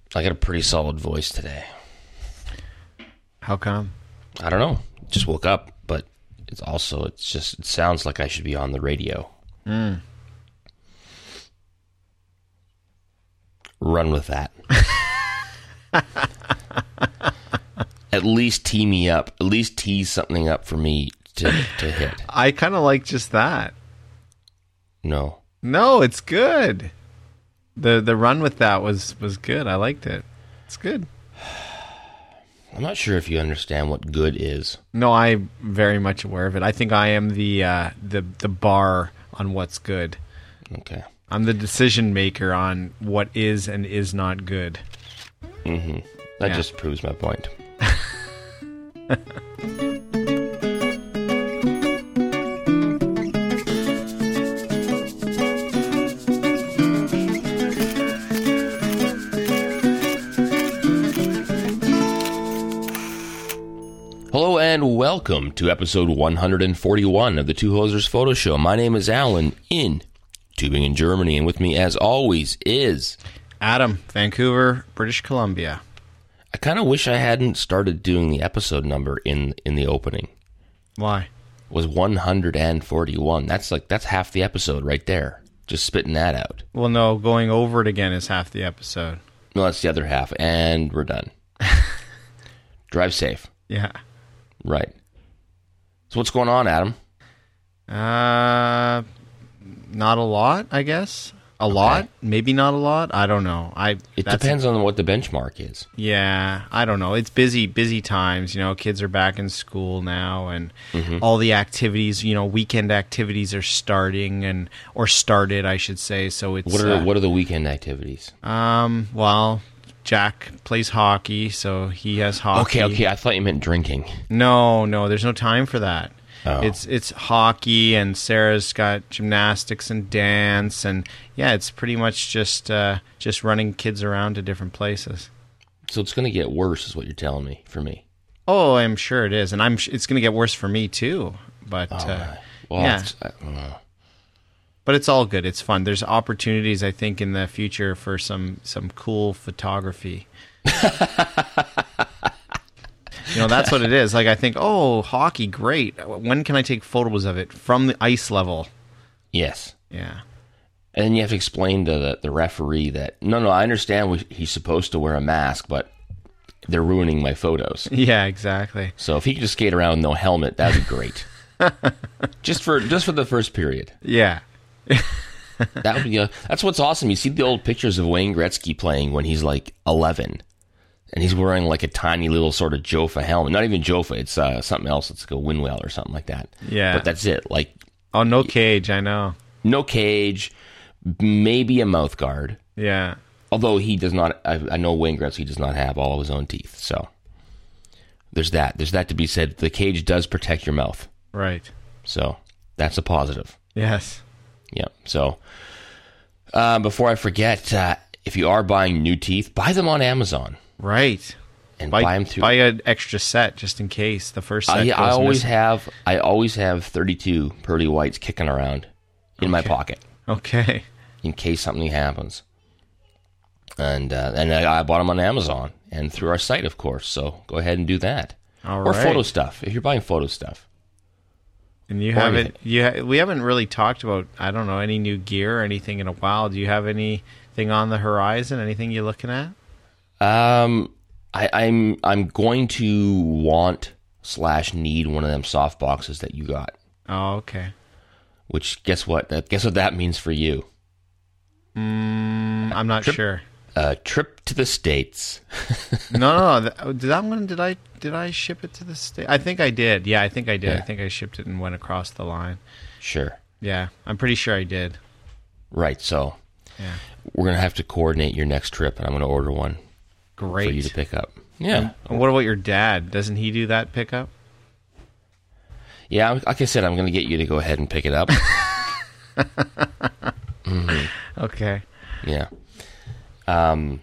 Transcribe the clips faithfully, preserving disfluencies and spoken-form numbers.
I got a pretty solid voice today. How come? I don't know. Just woke up, but it's also, it's just, it sounds like I should be on the radio. Mm. Run with that. At least tee me up. At least tease something up for me to, to hit. I kind of like just that. No. No, it's good. The the run with that was, was good. I liked it. It's good. I'm not sure if you understand what good is. No, I'm very much aware of it. I think I am the uh, the the bar on what's good. Okay. I'm the decision maker on what is and is not good. Mm-hmm. That Yeah. just proves my point. Hello and welcome to episode one hundred forty-one of the Two Hosers Photo Show. My name is Alan in Tübingen, Germany, and with me, as always, is Adam, Vancouver, British Columbia. I kind of wish I hadn't started doing the episode number in in the opening. Why? It was one hundred forty-one. That's like that's half the episode right there. Just spitting that out. Well, no, going over it again is half the episode. No, that's the other half, and we're done. Drive safe. Yeah. Right. So what's going on, Adam? Uh, not a lot, I guess. A Okay. lot, maybe not a lot. I don't know. I It that's- depends on what the benchmark is. Yeah, I don't know. It's busy, busy times. You know, kids are back in school now, and Mhm. all the activities. You know, weekend activities are starting, and or started, I should say. So it's What are uh, what are the weekend activities? um. Well, Jack plays hockey, so he has hockey. Okay, okay. I thought you meant drinking. No, no, there's no time for that. Oh. It's it's hockey, and Sarah's got gymnastics and dance, and yeah, it's pretty much just uh, just running kids around to different places. So it's going to get worse, is what you're telling me. For me. Oh, I'm sure it is, and I'm sh- it's going to get worse for me too. But uh, Well, yeah, it's- I don't know. but it's all good. It's fun. There's opportunities, I think, in the future for some some cool photography. You know, that's what it is. Like, I think, oh, hockey, great. When can I take photos of it from the ice level? Yes. Yeah. And then you have to explain to the, the referee that, no, no, I understand we, he's supposed to wear a mask, but they're ruining my photos. Yeah, exactly. So if he could just skate around with no helmet, that'd be great. just for just for the first period. Yeah. That would be a, that's what's awesome. You see the old pictures of Wayne Gretzky playing when he's like eleven, and he's wearing like a tiny little sort of Jofa helmet. Not even Jofa, it's uh, something else. It's like a Windwell or something like that. Yeah. But that's it. Like Oh, no cage, I know. no cage, maybe a mouth guard. Yeah. Although he does not, I, I know Wayne Gretzky does not have all of his own teeth. So there's that. There's that to be said. The cage does protect your mouth. Right. So that's a positive. Yes. Yeah. So uh, before I forget, uh, if you are buying new teeth, buy them on Amazon Right. and Buy, buy them through. buy an extra set just in case the first set I, goes I always missing. have. I always have thirty-two Pearly Whites kicking around in my Okay. pocket Okay. in case something happens. And uh, and I, I bought them on Amazon and through our site, of course. So go ahead and do that. All Or right. photo stuff. If you're buying photo stuff. And you Or haven't, anything. you ha- we haven't really talked about, I don't know, any new gear or anything in a while. Do you have anything on the horizon? Anything you're looking at? Um, I, I'm I'm going to want slash need one of them soft boxes that you got. Oh, okay. Which guess what? That guess what that means for you? Mm, I'm not Trip- sure. A trip to the States. No, no, no. th- Did that one? Did I? Did I ship it to the state? I think I did. Yeah, I think I did. I Yeah. think I shipped it and went across the line. Sure. Yeah, I'm pretty sure I did. Right. So Yeah. we're gonna have to coordinate your next trip, and I'm gonna order one Great. for you to pick up. Yeah. And what about your dad? Doesn't he do that pickup? Yeah. Like I said, I'm gonna get you to go ahead and pick it up. hmm Okay. Yeah. Um.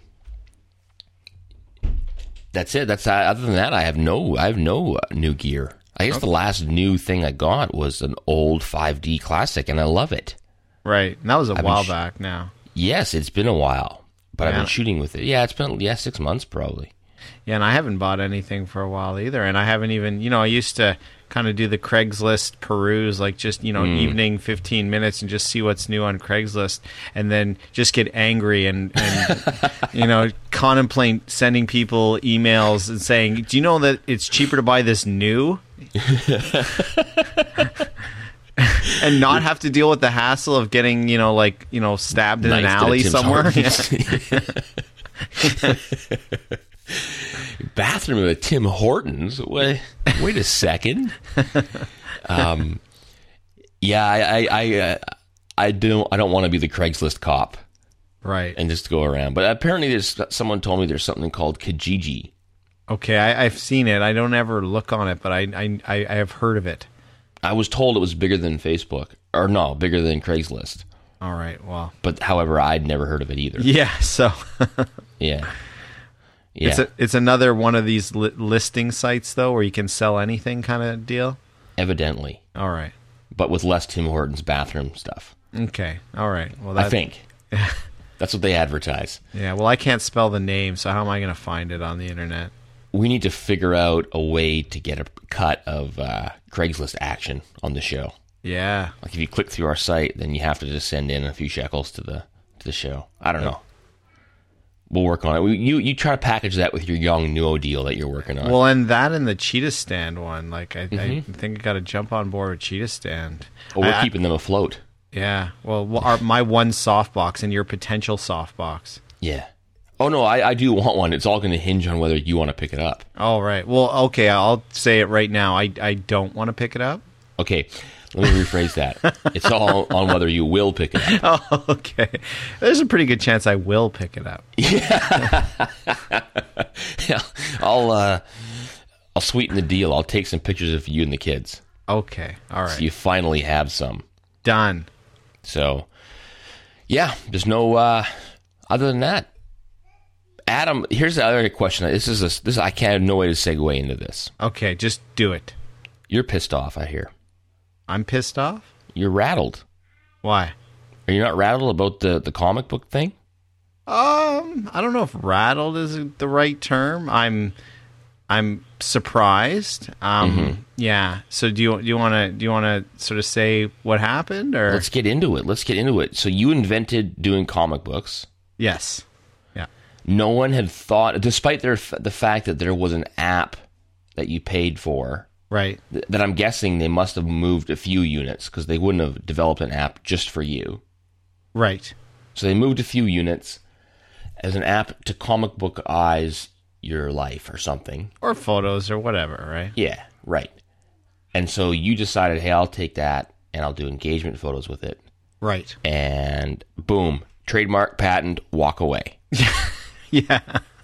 That's it. That's uh, other than that, I have no. I have no uh, new gear. I guess the last new thing I got was an old five D Classic, and I love it. Right. And that was a I've been while sh- back now. Yes, it's been a while, But I've Yeah. been shooting with it. Yeah, it's been yeah six months probably. Yeah, and I haven't bought anything for a while either. And I haven't even, you know, I used to kind of do the Craigslist peruse, like just, you know, Mm. evening fifteen minutes and just see what's new on Craigslist and then just get angry and, and you know, contemplate sending people emails and saying, do you know that it's cheaper to buy this new? And not have to deal with the hassle of getting, you know, like, you know, stabbed in an Knifed at alley Tim somewhere. Hortons. Bathroom at Tim Hortons. Wait, wait a second. Um, yeah, I, I, I, uh, I don't, I don't want to be the Craigslist cop Right. and just go around. But apparently, there's someone told me there's something called Kijiji. Okay, I, I've seen it. I don't ever look on it, but I, I, I I have heard of it. I was told it was bigger than Facebook, or no, bigger than Craigslist. All right, well. But however, I'd never heard of it either. Yeah, so Yeah, yeah. it's a, it's another one of these li- listing sites, though, where you can sell anything kind of deal? Evidently, All right. but with less Tim Hortons bathroom stuff. Okay, all right. Well, that, I think that's what they advertise. Yeah, well, I can't spell the name, so how am I going to find it on the internet? We need to figure out a way to get a cut of uh, Craigslist action on the show. Yeah. Like if you click through our site, then you have to just send in a few shekels to the to the show. I don't know. We'll work on it. We, you you try to package that with your Young Nuo deal that you're working on. Well, and that and the Cheetah Stand one. Like, I, Mm-hmm. I think I got to jump on board with Cheetah Stand. oh, we're I- keeping them afloat. Yeah. Well, wh- our, my one softbox and your potential softbox. Yeah. Oh no, I, I do want one. It's all going to hinge on whether you want to pick it up. All right. Well, okay. I'll say it right now. I, I don't want to pick it up. Okay, let me rephrase that. It's all on whether you will pick it up. Oh, okay. There's a pretty good chance I will pick it up. Yeah, I'll uh, I'll sweeten the deal. I'll take some pictures of you and the kids. Okay. All right. So you finally have some. Done. So, yeah, there's no uh, other than that. Adam, here's the other question. This is a, this I can't have no way to segue into this. Okay. Just do it. You're pissed off, I hear. I'm pissed off? You're rattled. Why? Are you not rattled about the, the comic book thing? Um, I don't know if rattled is the right term. I'm I'm surprised. Um Mm-hmm. yeah. So do you do you want to do you want to sort of say what happened or Let's get into it. Let's get into it. So you invented doing comic books. Yes. Yeah. No one had thought, despite their, the fact that there was an app that you paid for, Right. th- that I'm guessing they must have moved a few units because they wouldn't have developed an app just for you. Right. So they moved a few units as an app to comic book eyes your life or something. Or photos or whatever, right? Yeah, right. And so you decided, hey, I'll take that and I'll do engagement photos with it. Right. And boom, trademark, patent, walk away. Yeah.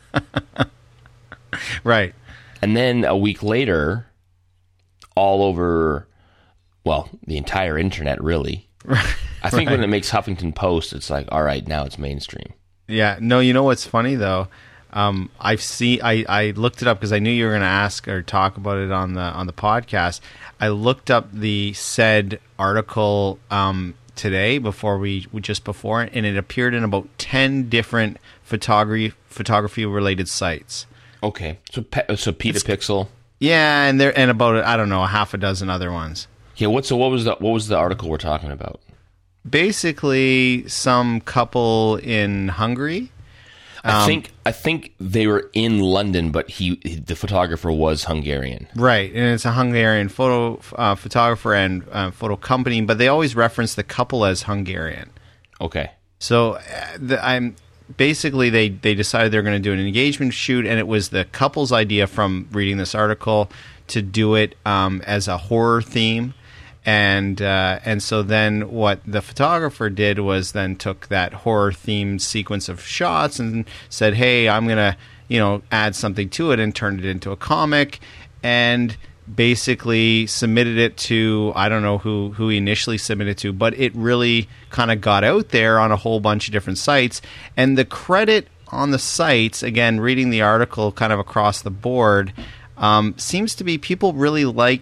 Right. And then a week later, all over, well, the entire internet, really. I think when it makes Huffington Post, it's like, all right, now it's mainstream. Yeah. No, you know what's funny though? Um, I've seen. I, I looked it up because I knew you were going to ask or talk about it on the on the podcast. I looked up the said article um, today before we just before, and it appeared in about ten different photography photography related sites. Okay, so pe- so Petapixel. Yeah, and there and about I don't know a half a dozen other ones. Yeah, what? So what was the what was the article we're talking about? Basically, some couple in Hungary. I think I think they were in London, but he the photographer was Hungarian. Right, and it's a Hungarian photo uh, photographer and uh, photo company, but they always reference the couple as Hungarian. Okay. So uh, the, I'm basically they they decided they're going to do an engagement shoot, and it was the couple's idea from reading this article to do it um, as a horror theme. And uh, and so then what the photographer did was then took that horror themed sequence of shots and said, hey, I'm going to, you know, add something to it, and turned it into a comic and basically submitted it to, I don't know who, who he initially submitted to, but it really kind of got out there on a whole bunch of different sites. And the credit on the sites, again, reading the article kind of across the board, um, seems to be people really liked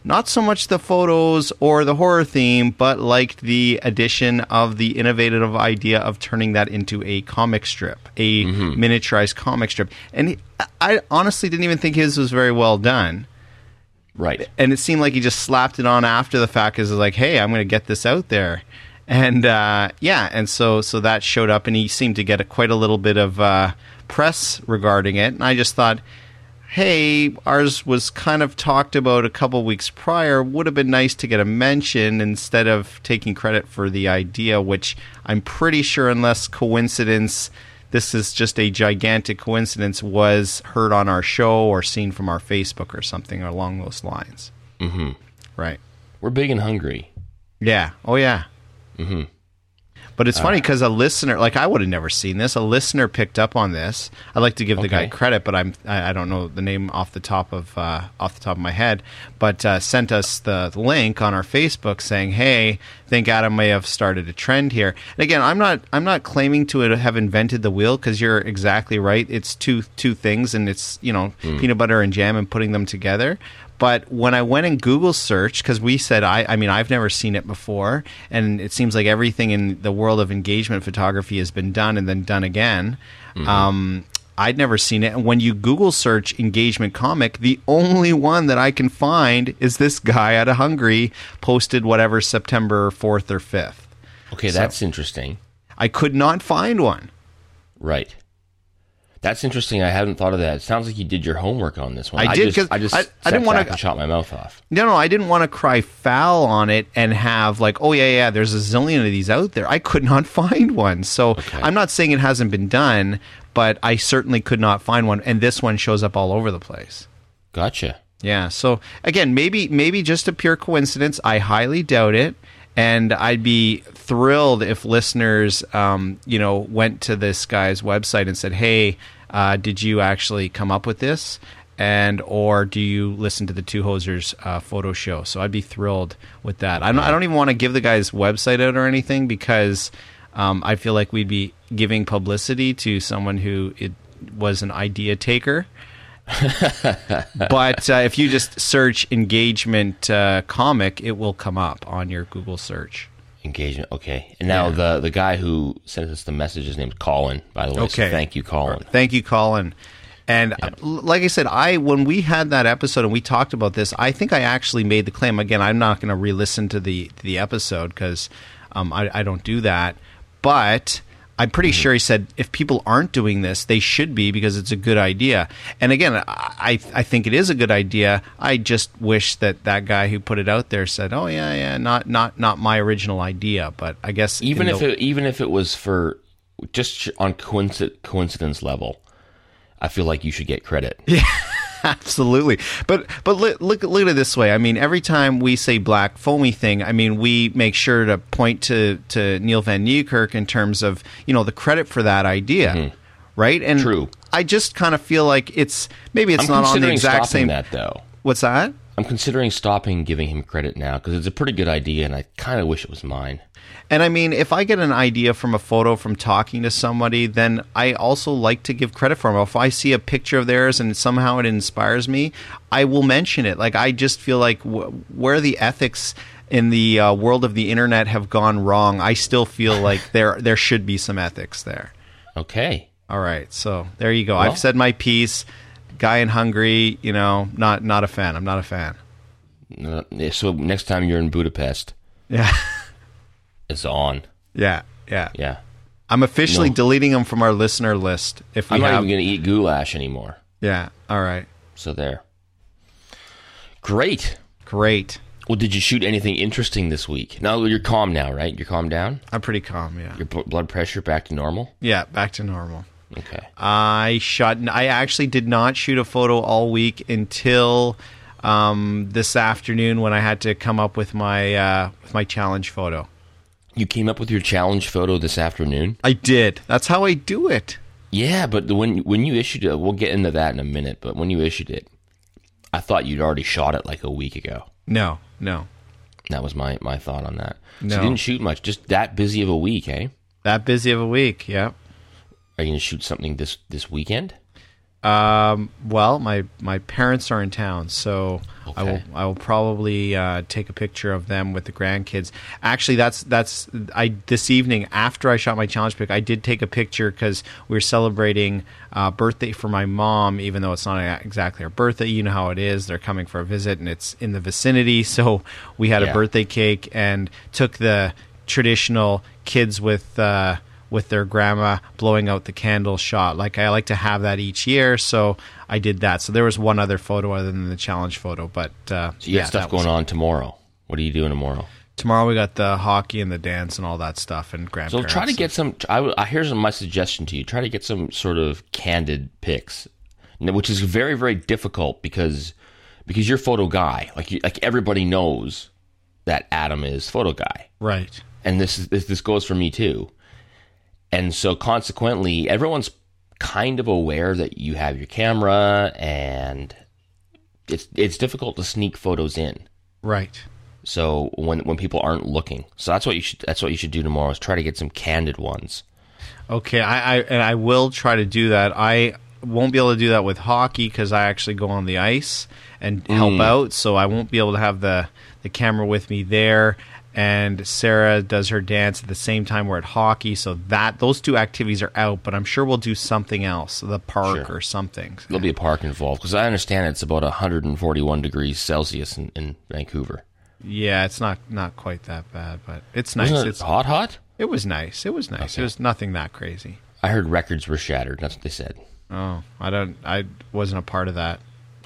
not so much the photos or the horror theme, but liked the addition of the innovative idea of turning that into a comic strip, a mm-hmm. miniaturized comic strip. And he, I honestly didn't even think his was very well done. Right. And it seemed like he just slapped it on after the fact, because it's like, hey, I'm going to get this out there. And uh, yeah, and so so that showed up, and he seemed to get a, quite a little bit of uh, press regarding it. And I just thought, hey, ours was kind of talked about a couple weeks prior. Would have been nice to get a mention instead of taking credit for the idea, which I'm pretty sure, unless coincidence, this is just a gigantic coincidence, was heard on our show or seen from our Facebook or something along those lines. Mm-hmm. Right. We're big and hungry. Yeah. Oh, yeah. Mm-hmm. But it's funny because a listener, like I would have never seen this, a listener picked up on this. I'd like to give the Okay. guy credit, but I'm I, I don't know the name off the top of uh, off the top of my head. But uh, sent us the, the link on our Facebook saying, "Hey, I think Adam may have started a trend here." And again, I'm not I'm not claiming to have invented the wheel, because you're exactly right. It's two two things, and it's you know mm. peanut butter and jam and putting them together. But when I went in Google search, because we said, I, I mean, I've never seen it before, and it seems like everything in the world of engagement photography has been done and then done again. Mm-hmm. Um, I'd never seen it. And when you Google search engagement comic, the only one that I can find is this guy out of Hungary posted whatever September fourth or fifth. Okay, So that's interesting. I could not find one. Right. That's interesting. I hadn't thought of that. It sounds like you did your homework on this one. I did, just, 'cause I just I- sat I didn't wanna- back and shot my mouth off. No, no, I didn't want to cry foul on it and have like, oh, yeah, yeah, there's a zillion of these out there. I could not find one. So Okay. I'm not saying it hasn't been done, but I certainly could not find one. And this one shows up all over the place. Gotcha. Yeah. So again, maybe maybe just a pure coincidence. I highly doubt it. And I'd be thrilled if listeners, um, you know, went to this guy's website and said, hey, uh, did you actually come up with this? And or do you listen to the Two Hosers uh, photo show? So I'd be thrilled with that. I don't, I don't even want to give the guy's website out or anything, because um, I feel like we'd be giving publicity to someone who it was an idea taker. But uh, if you just search engagement uh, comic, it will come up on your Google search. Engagement. Okay. And now Yeah. the the guy who sent us the message, his name's Colin, by the way. Okay. So thank you, Colin. Thank you, Colin. And uh, like I said, I when we had that episode and we talked about this, I think I actually made the claim. Again, I'm not going to re-listen to the to the episode because um, I, I don't do that. But I'm pretty mm-hmm. sure he said if people aren't doing this, they should be, because it's a good idea. And again, I I think it is a good idea. I just wish that that guy who put it out there said, "Oh yeah, yeah, not not not my original idea." But I guess Even if the, it even if it was for just on coincidence coincidence level, I feel like you should get credit. Yeah, absolutely. But but look, look look at it this way. I mean, every time we say black foamy thing, I mean, we make sure to point to, to Neil Van Niekerk in terms of, you know, the credit for that idea, mm-hmm. right? And True. I just kind of feel like it's maybe it's I'm not on the considering exact stopping same. that though. What's that? I'm considering stopping giving him credit now because it's a pretty good idea, and I kind of wish it was mine. And I mean, if I get an idea from a photo from talking to somebody, then I also like to give credit for them. If I see a picture of theirs and somehow it inspires me, I will mention it. Like, I just feel like w- where the ethics in the uh, world of the internet have gone wrong, I still feel like there there should be some ethics there. Okay. All right. So there you go. Well, I've said my piece. Guy in Hungary, you know, not not a fan. I'm not a fan. Uh, so next time you're in Budapest, Yeah. it's on. Yeah. Yeah. Yeah. I'm officially No. deleting them from our listener list. If we I'm not have, even going to eat goulash anymore. yeah. All right. So there. Great. Great. Well, did you shoot anything interesting this week? Now you're calm now, right? You're calmed down? I'm pretty calm. Yeah. Your b- blood pressure back to normal? Yeah. Back to normal. Okay. I shot. I actually did not shoot a photo all week until um, this afternoon when I had to come up with my uh, with my challenge photo. You came up with your challenge photo this afternoon? I did. That's how I do it. Yeah, but the, when when you issued it, we'll get into that in a minute, but when you issued it, I thought you'd already shot it like a week ago. No, no. That was my, my thought on that. So No. you didn't shoot much, just that busy of a week, eh? That busy of a week, yeah. Are you going to shoot something this, this weekend? Um, well, my, my parents are in town, so I will Okay. I will probably uh, take a picture of them with the grandkids. Actually, that's that's I this evening after I shot my challenge pic, I did take a picture because we were celebrating uh, birthday for my mom, even though it's not exactly her birthday. You know how it is; they're coming for a visit, and it's in the vicinity. So we had Yeah. a birthday cake and took the traditional kids with. Uh, with their grandma blowing out the candle shot. Like I like to have that each year, so I did that. So there was one other photo other than the challenge photo, but uh, So you yeah, got stuff that was- going on tomorrow. What are you doing tomorrow? Tomorrow we got the hockey and the dance and all that stuff and So grandparents. try to get some. I, I, here's my suggestion to you: try to get some sort of candid pics, which is very, very difficult because because you're photo guy. Like you, like everybody knows that Adam is photo guy, right. and this is this, this goes for me too. And so consequently, everyone's kind of aware that you have your camera, and it's it's difficult to sneak photos in. Right. So when when people aren't looking, so that's what you should that's what you should do tomorrow is try to get some candid ones. Okay, I, I and I will try to do that. I won't be able to do that with hockey because I actually go on the ice and help Mm. out, so I won't be able to have the the camera with me there. And Sarah does her dance at the same time we're at hockey, so that those two activities are out. But I'm sure we'll do something else, the park Sure. or something. There'll be a park involved because I understand it's about one hundred forty-one degrees Celsius in, in Vancouver. Yeah, it's not not quite that bad, but it's nice. Wasn't it It's hot, hot? it was nice. It was nice. Okay. It was nothing that crazy. I heard records were shattered. That's what they said. Oh, I don't. I wasn't a part of that.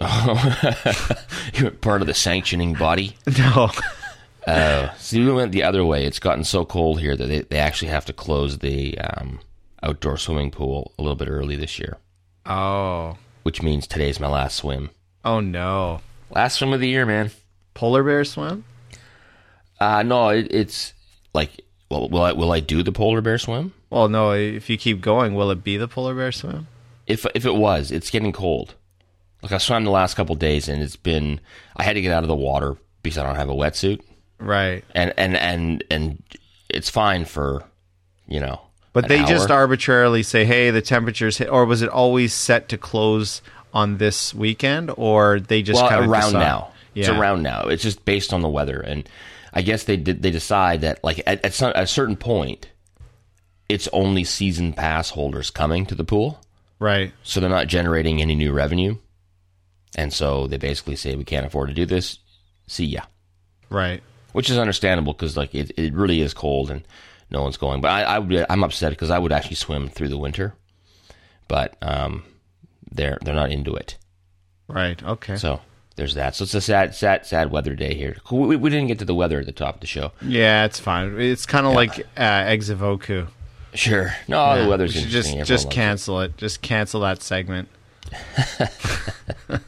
You were part of the sanctioning body. No. Uh, see, we went the other way. It's gotten so cold here that they, they actually have to close the um, outdoor swimming pool a little bit early this year, Oh. which means today's my last swim. Oh no. Last swim of the year, man. Polar bear swim? Uh, no, it, it's like, well, will I will I do the polar bear swim? Well, no. If you keep going, will it be the polar bear swim? If if it was, it's getting cold. Like I swam the last couple of days, and it's been. I had to get out of the water because I don't have a wetsuit, Right. and and and and it's fine for, you know. But an they just hour. arbitrarily say, "Hey, the temperature's hit," or was it always set to close on this weekend, or they just well kind of around decide? now. It's Yeah. around now. It's just based on the weather, and I guess they did. They decide that like at at, some, at a certain point, it's only season pass holders coming to the pool, Right. so they're not generating any new revenue, and so they basically say we can't afford to do this. See ya, Right. which is understandable because like it, it really is cold and no one's going. But I, I would be, I'm upset because I would actually swim through the winter, but um, they're they're not into it. Right. Okay. So there's that. So it's a sad, sad, sad weather day here. We, we didn't get to the weather at the top of the show. Yeah, it's fine. It's kind of like uh, Eggs of Oku. Sure. No, Yeah, the weather's we should interesting. just Everyone just loves cancel it. Just cancel that segment. it.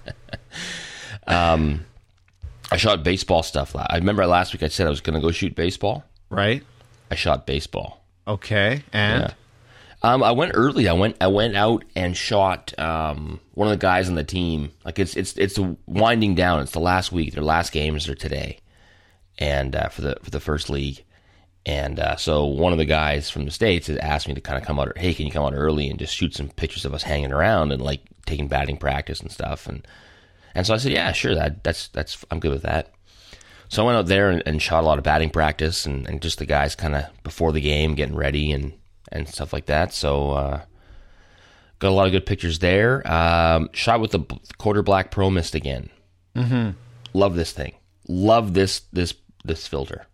Um, I shot baseball stuff. la- I remember last week I said I was going to go shoot baseball. Right. I shot baseball. Okay. And Yeah. Um, I went early. I went. I went out and shot um, one of the guys on the team. Like it's it's it's winding down. It's the last week. Their last games are today, and uh, for the for the first league. And uh, so one of the guys from the States has asked me to kind of come out. Hey, can you come out early and just shoot some pictures of us hanging around and like taking batting practice and stuff? And and so I said, yeah, sure. That that's that's I'm good with that. So I went out there and, and shot a lot of batting practice and, and just the guys kind of before the game getting ready and. and stuff like that. So uh, got a lot of good pictures there. Um, shot with the b- Quarter Black Pro Mist again. mm-hmm. Love this thing. Love this this this filter.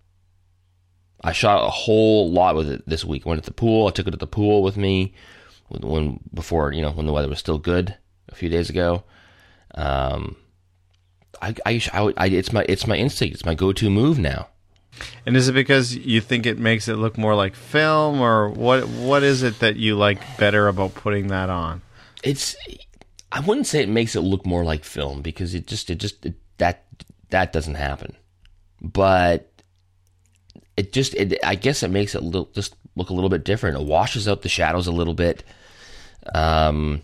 I shot a whole lot with it this week. Went at the pool. I took it at the pool with me when, when before you know when the weather was still good a few days ago. Um, I, I, I, I it's my it's my instinct. It's my go-to move now. And is it because you think it makes it look more like film, or what? What is it that you like better about putting that on? It's I wouldn't say it makes it look more like film because it just it just it, that that doesn't happen. But it just it, I guess it makes it look, just look a little bit different. It washes out the shadows a little bit. Um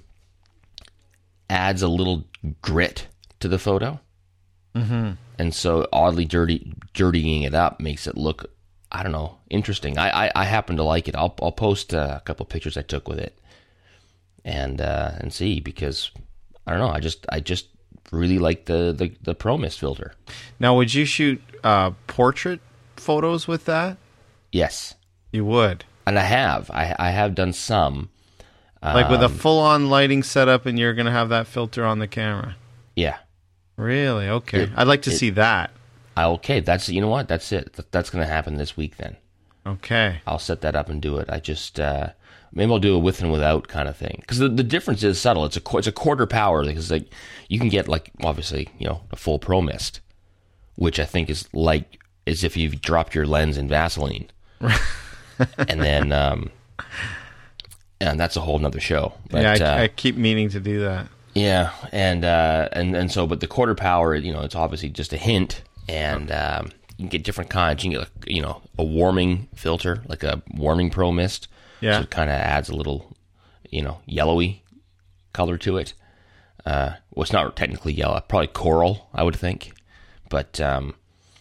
adds a little grit to the photo. Mm-hmm. And so oddly dirty dirtying it up makes it look, I don't know, interesting. I I, I happen to like it. I'll I'll post uh, a couple pictures I took with it, and uh, and see because I don't know. I just I just really like the the, the Pro Mist filter. Now, would you shoot uh, portrait photos with that? Yes, you would. And I have. I I have done some. Like with a Um, full-on lighting setup, and you're going to have that filter on the camera. Yeah. Really? Okay. It- I'd like to it- see that. I, okay. That's you know what. That's it. That, that's going to happen this week. Then Okay. I'll set that up and do it. I just uh, maybe I'll do a with and without kind of thing because the, the difference is subtle. It's a qu- it's a quarter power because like you can get like obviously you know a full Pro Mist, which I think is like as if you've dropped your lens in Vaseline, and then um, and that's a whole nother show. But, yeah, I, uh, I keep meaning to do that. Yeah, and uh, and and so, but the quarter power, you know, it's obviously just a hint, and um, you can get different kinds. You can get, like, you know, a warming filter, like a warming Pro Mist. Yeah. So it kind of adds a little, you know, yellowy color to it. Uh, well, it's not technically yellow, probably coral, I would think. But um,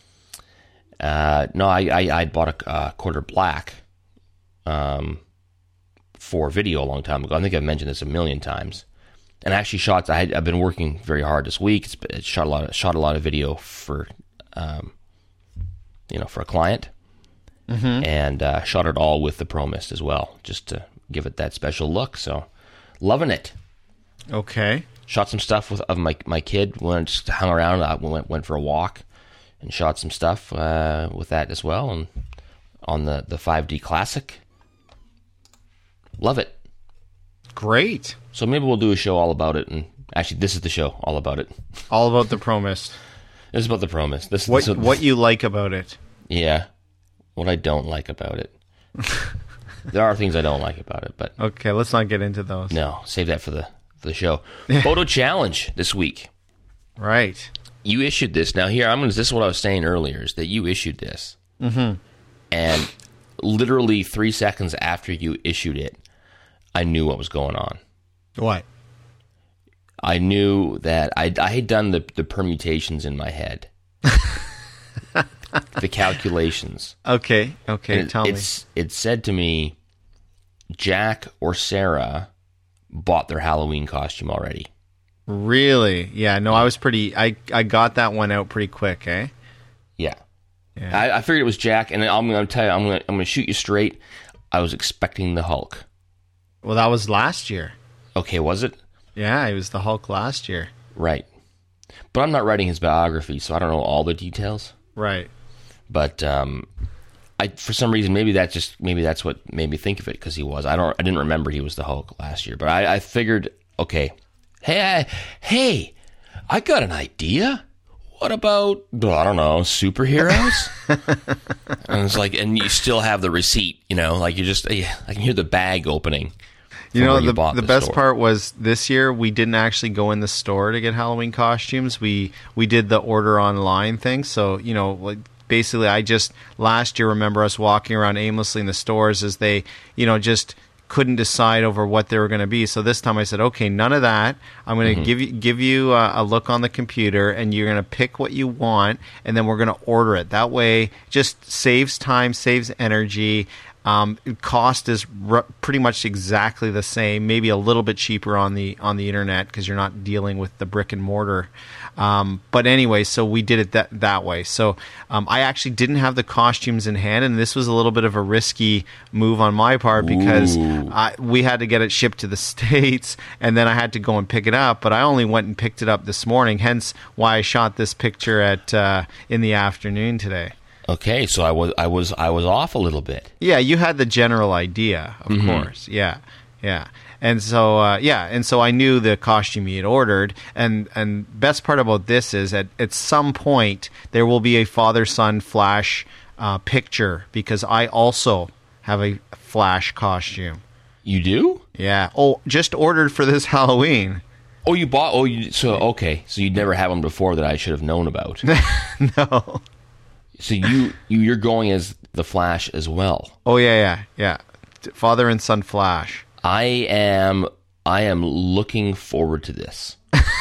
uh, no, I I, I bought a uh, quarter black um, for video a long time ago. I think I've mentioned this a million times. And actually, shot. I had, I've been working very hard this week. It's, it's shot a lot. Of, shot a lot of video for, um, you know, for a client, Mm-hmm. and uh, shot it all with the Pro Mist as well, just to give it that special look. So, loving it. Okay. Shot some stuff with of my my kid. Went just hung around. I went went for a walk, and shot some stuff uh, with that as well. And on the the five D Classic, love it. Great. So maybe we'll do a show all about it. And actually, this is the show all about it. All about the Pro Mist. This is about the Pro Mist. This, What this, what you like about it? Yeah, what I don't like about it. There are things I don't like about it, but Okay, let's not get into those. no, save that for the for the show. Photo challenge this week. Right. You issued this. Now here, I'm gonna. This is what I was saying earlier. Is that you issued this, Mm-hmm. and literally three seconds after you issued it, I knew what was going on. What? I knew that I, I had done the, the permutations in my head, the calculations. Okay. Okay. And it, tell me. it's, it said to me, Jack or Sarah bought their Halloween costume already. Really? Yeah. No, I was pretty. I I got that one out pretty quick. Eh. Yeah, Yeah. I, I figured it was Jack, and I'm going to tell you, I'm going to I'm going to shoot you straight. I was expecting the Hulk. Well, that was last year. Okay, was it? Yeah, he was the Hulk last year. Right. But I'm not writing his biography, so I don't know all the details. Right. But um, I, for some reason, maybe that just maybe that's what made me think of it because he was. I don't. I didn't remember he was the Hulk last year, but I, I figured, okay, hey, I, hey, I got an idea. What about I don't know superheroes? And it's like, and you still have the receipt, you know, like you just yeah, I can hear the bag opening. You from know, where the bought the best store. part was this year we didn't actually go in the store to get Halloween costumes. We we did the order online thing. So, you know, like basically I just last year remember us walking around aimlessly in the stores as they, you know, just couldn't decide over what they were going to be. So this time I said, okay, none of that. I'm going to Mm-hmm. give you give you a, a look on the computer, and you're going to pick what you want, and then we're going to order it. That way, just saves time, saves energy. Um, cost is r- pretty much exactly the same, maybe a little bit cheaper on the on the internet because you're not dealing with the brick and mortar. Um, but anyway, so we did it that that way. So um, I actually didn't have the costumes in hand, and this was a little bit of a risky move on my part because Ooh. I, we had to get it shipped to the States, and then I had to go and pick it up. But I only went and picked it up this morning, hence why I shot this picture at uh, in the afternoon today. Okay, so I was I was I was off a little bit. Yeah, you had the general idea, of Mm-hmm. course. Yeah, yeah, and so uh, yeah, and so I knew the costume you had ordered, and and best part about this is at at some point there will be a father son Flash uh, picture because I also have a Flash costume. You do? Yeah. Oh, just ordered for this Halloween. Oh, you bought. Oh, you so okay. So you'd never had one before that I should have known about. No. So you, you you're going as the Flash as well. Oh yeah, yeah, yeah. Father and son Flash. I am I am looking forward to this.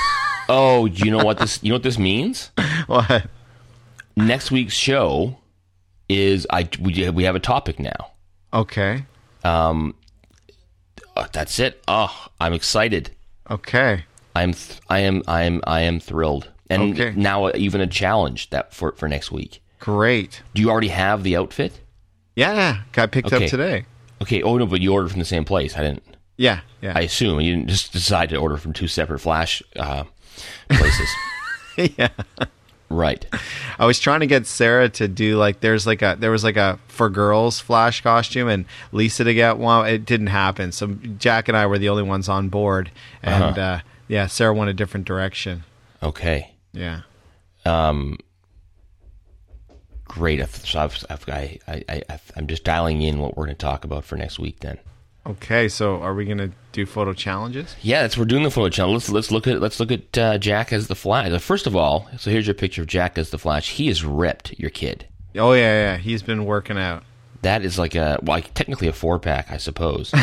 Oh, do you know what this you know what this means? What? Next week's show is I we we have a topic now. Okay. Um, uh, that's it. Oh, I'm excited. Okay. I'm th- I am I am I am thrilled, and Okay. now even a challenge that for for next week. Great. Do you already have the outfit? Yeah, yeah. Got picked Okay. up today. Okay. Oh no, but you ordered from the same place. I didn't. Yeah, yeah. I assume you didn't just decide to order from two separate Flash uh, places. yeah. Right. I was trying to get Sarah to do like there's like a there was like a for girls Flash costume and Lisa to get one. It didn't happen. So Jack and I were the only ones on board, and Uh-huh. uh, yeah, Sarah went a different direction. Okay. Yeah. Um. Great. So I've, I've, I, I, I, I'm just dialing in what we're going to talk about for next week. Then. Okay, so are we gonna do photo challenges? Yeah, that's we're doing the photo challenge. Let's let's look at let's look at uh, Jack as the Flash. First of all, so here's your picture of Jack as the Flash. He is ripped. Your kid. Oh yeah, yeah. He's been working out. That is like a well, like technically a four pack, I suppose.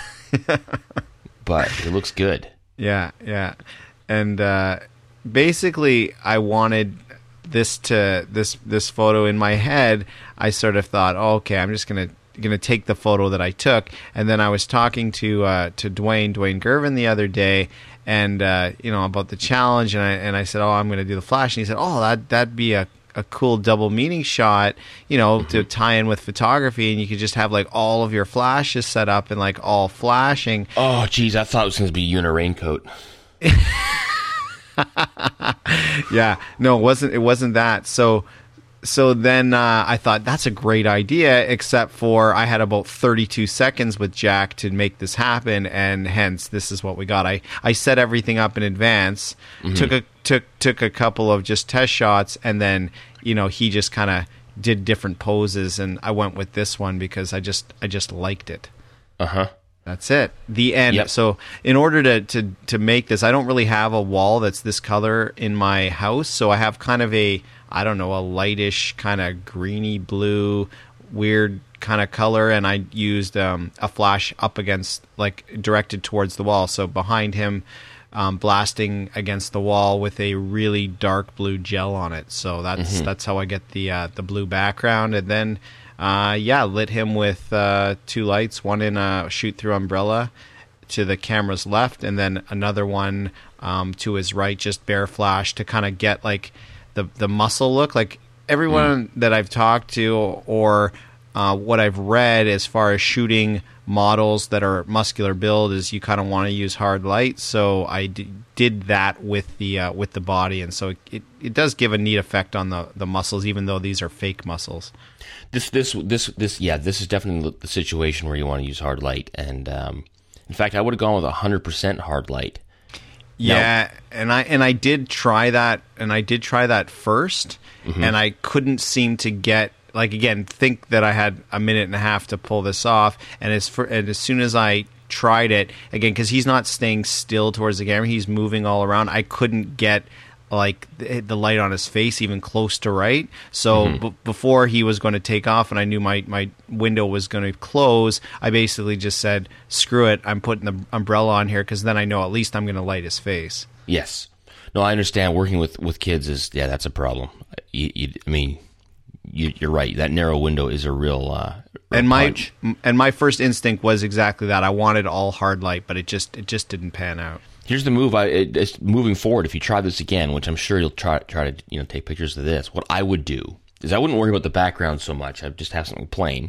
But it looks good. Yeah, yeah. And uh, basically, I wanted this to this this photo in my head. I sort of thought, oh, okay, I'm just gonna gonna take the photo that I took, and then I was talking to uh, to Dwayne Dwayne Gervin the other day, and uh, you know about the challenge, and I and I said, oh, I'm gonna do the Flash, and he said, oh, that that'd be a a cool double meaning shot, you know, mm-hmm. to tie in with photography, and you could just have like all of your flashes set up and like all flashing. Oh, geez, I thought it was going to be you in a raincoat. Yeah, no, it wasn't. It wasn't that. So, so then uh, I thought that's a great idea. Except for I had about thirty-two seconds with Jack to make this happen, and hence this is what we got. I, I set everything up in advance. Mm-hmm. Took a took took a couple of just test shots, and then you know he just kind of did different poses, and I went with this one because I just I just liked it. Uh huh. That's it. The end. Yep. So in order to, to, to make this, I don't really have a wall that's this color in my house. So I have kind of a, I don't know, a lightish kind of greeny blue, weird kind of color. And I used um, a flash up against, like directed towards the wall. So behind him, um, blasting against the wall with a really dark blue gel on it. So that's mm-hmm. that's how I get the uh, the blue background. And then Uh, yeah, lit him with uh, two lights, one in a shoot-through umbrella to the camera's left, and then another one um, to his right, just bare flash to kind of get like the the muscle look. Like everyone mm. that I've talked to or uh, what I've read as far as shooting models that are muscular build is you kind of want to use hard light. So I d- did that with the uh, with the body, and so it, it, it does give a neat effect on the, the muscles, even though these are fake muscles. This, this, this, this, yeah, this is definitely the situation where you want to use hard light. And um, in fact, I would have gone with one hundred percent hard light. Yeah, now, and I and I did try that, and I did try that first, mm-hmm. and I couldn't seem to get, like, again, think that I had a minute and a half to pull this off, and as, for, and as soon as I tried it, again, because he's not staying still towards the camera, he's moving all around, I couldn't get like the, the light on his face even close to right. So mm-hmm. b- before he was going to take off and I knew my, my window was going to close, I basically just said, screw it, I'm putting the umbrella on here because then I know at least I'm going to light his face. Yes. No, I understand working with, with kids is, yeah, that's a problem. You, you, I mean, you, you're right. That narrow window is a real, uh, real and my punch. And my first instinct was exactly that. I wanted all hard light, but it just it just didn't pan out. Here's the move. I it, it's moving forward. If you try this again, which I'm sure you'll try try to you know take pictures of this, what I would do is I wouldn't worry about the background so much. I'd just have something plain.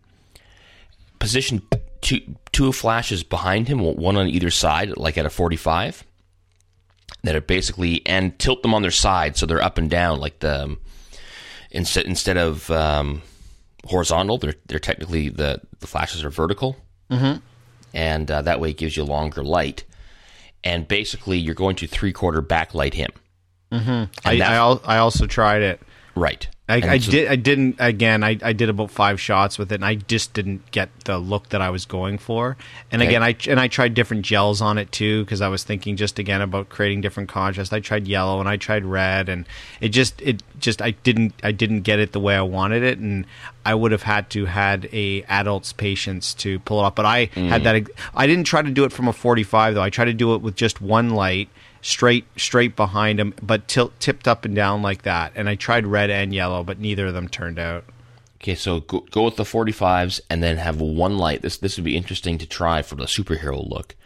Position two two flashes behind him, one on either side, like at a forty-five. That are basically and tilt them on their side so they're up and down, like the instead instead of um, horizontal, they're they're technically the the flashes are vertical, mm-hmm. and uh, that way it gives you longer light. And basically, you're going to three-quarter backlight him. Mm-hmm. I, I, al- I also tried it. Right. I, I so, did. I didn't. Again, I, I did about five shots with it, and I just didn't get the look that I was going for. And okay. again, I and I tried different gels on it too because I was thinking just again about creating different contrast. I tried yellow and I tried red, and it just it just I didn't I didn't get it the way I wanted it, and I would have had to had a adult's patience to pull it off. But I mm. had that. I didn't try to do it from a forty-five though. I tried to do it with just one light. Straight, straight behind him, but tilt, tipped up and down like that. And I tried red and yellow, but neither of them turned out. Okay, so go, go with the forty-fives and then have one light. This this would be interesting to try for the superhero look.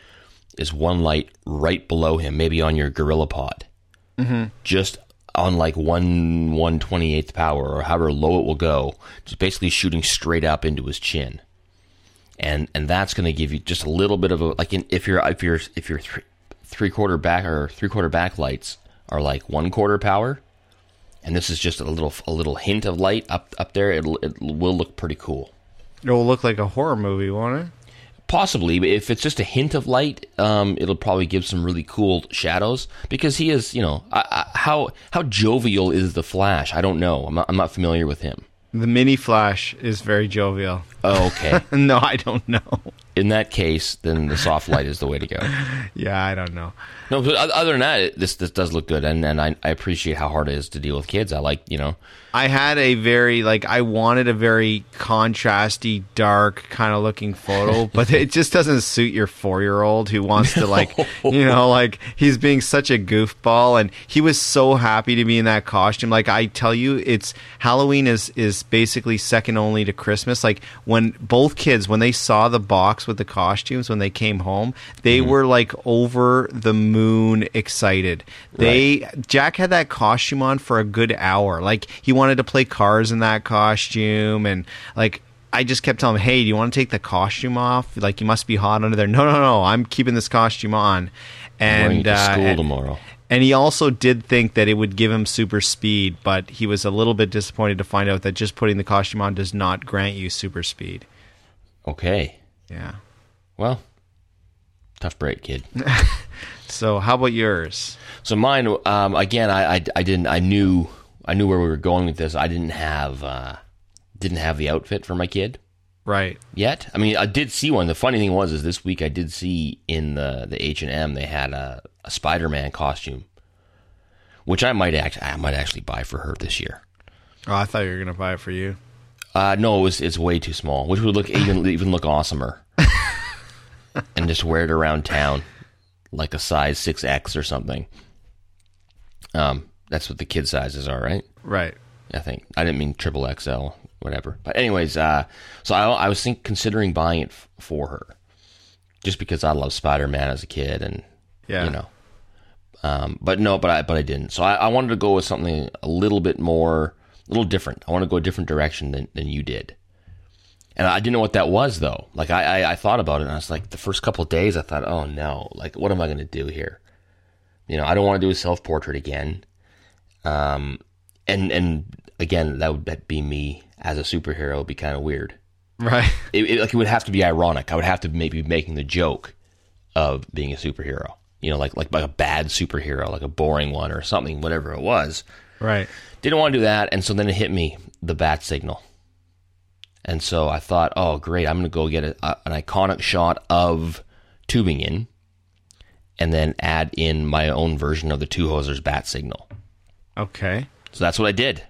is one light right below him, maybe on your Gorilla Pod. Mm-hmm. Just on like one one twenty eighth power or however low it will go, just basically shooting straight up into his chin. And and that's going to give you just a little bit of a, like in, if you're if you're if you're th- three quarter back or three quarter back lights are like one quarter power, and this is just a little a little hint of light up up there, it'll it will look pretty cool. It will look like a horror movie, won't it? Possibly, but if it's just a hint of light, um, it'll probably give some really cool shadows. Because he is, you know, I, I, how how jovial is the Flash? I don't know. I'm not, I'm not familiar with him. The mini Flash is very jovial. Oh, okay. No, I don't know. In that case, then the soft light is the way to go. Yeah, I don't know. No, but other than that, it, this this does look good, and and I, I appreciate how hard it is to deal with kids. I like, you know. I had a very, like, I wanted a very contrasty, dark kind of looking photo, but it just doesn't suit your four-year-old who wants to, like, you know, like, he's being such a goofball, and he was so happy to be in that costume. Like, I tell you, it's, Halloween is, is basically second only to Christmas. Like, when both kids, when they saw the box with the costumes, when they came home, they mm-hmm. were, like, over the moon excited. They, right. Jack had that costume on for a good hour. Like, he wanted to play cars in that costume, and like I just kept telling him, hey, do you want to take the costume off? Like, you must be hot under there. No, no, no, I'm keeping this costume on. And to uh, school and, tomorrow. And he also did think that it would give him super speed, but he was a little bit disappointed to find out that just putting the costume on does not grant you super speed. Okay. Yeah. Well, tough break, kid. So how about yours? So mine, um, again, I, I, I didn't, I knew... I knew where we were going with this. I didn't have uh, didn't have the outfit for my kid, right? Yet. I mean, I did see one. The funny thing was, is this week I did see in the the H and M they had a, a Spider-Man costume, which I might actually I might actually buy for her this year. Oh, I thought you were gonna buy it for you. Uh, no, it was it's way too small, which would look even even look awesomer, and just wear it around town like a size six X or something. Um. That's what the kid sizes are, right? Right. I think. I didn't mean triple X L, whatever. But anyways, uh, so I, I was think, considering buying it f- for her. Just because I love Spider-Man as a kid and, yeah. you know. Um, but no, but I but I didn't. So I, I wanted to go with something a little bit more, a little different. I want to go a different direction than, than you did. And I didn't know what that was, though. Like, I, I, I thought about it, and I was like, the first couple of days, I thought, oh, no. Like, what am I going to do here? You know, I don't want to do a self-portrait again. Um, and, and again, that would be me as a superhero. It would be kind of weird. Right. It, it, like, it would have to be ironic. I would have to maybe be making the joke of being a superhero, you know, like, like, like a bad superhero, like a boring one or something, whatever it was. Right. Didn't want to do that. And so then it hit me, the bat signal. And so I thought, oh, great. I'm going to go get a, a, an iconic shot of tubing in and then add in my own version of the Two Hosers bat signal. Okay. So that's what I did.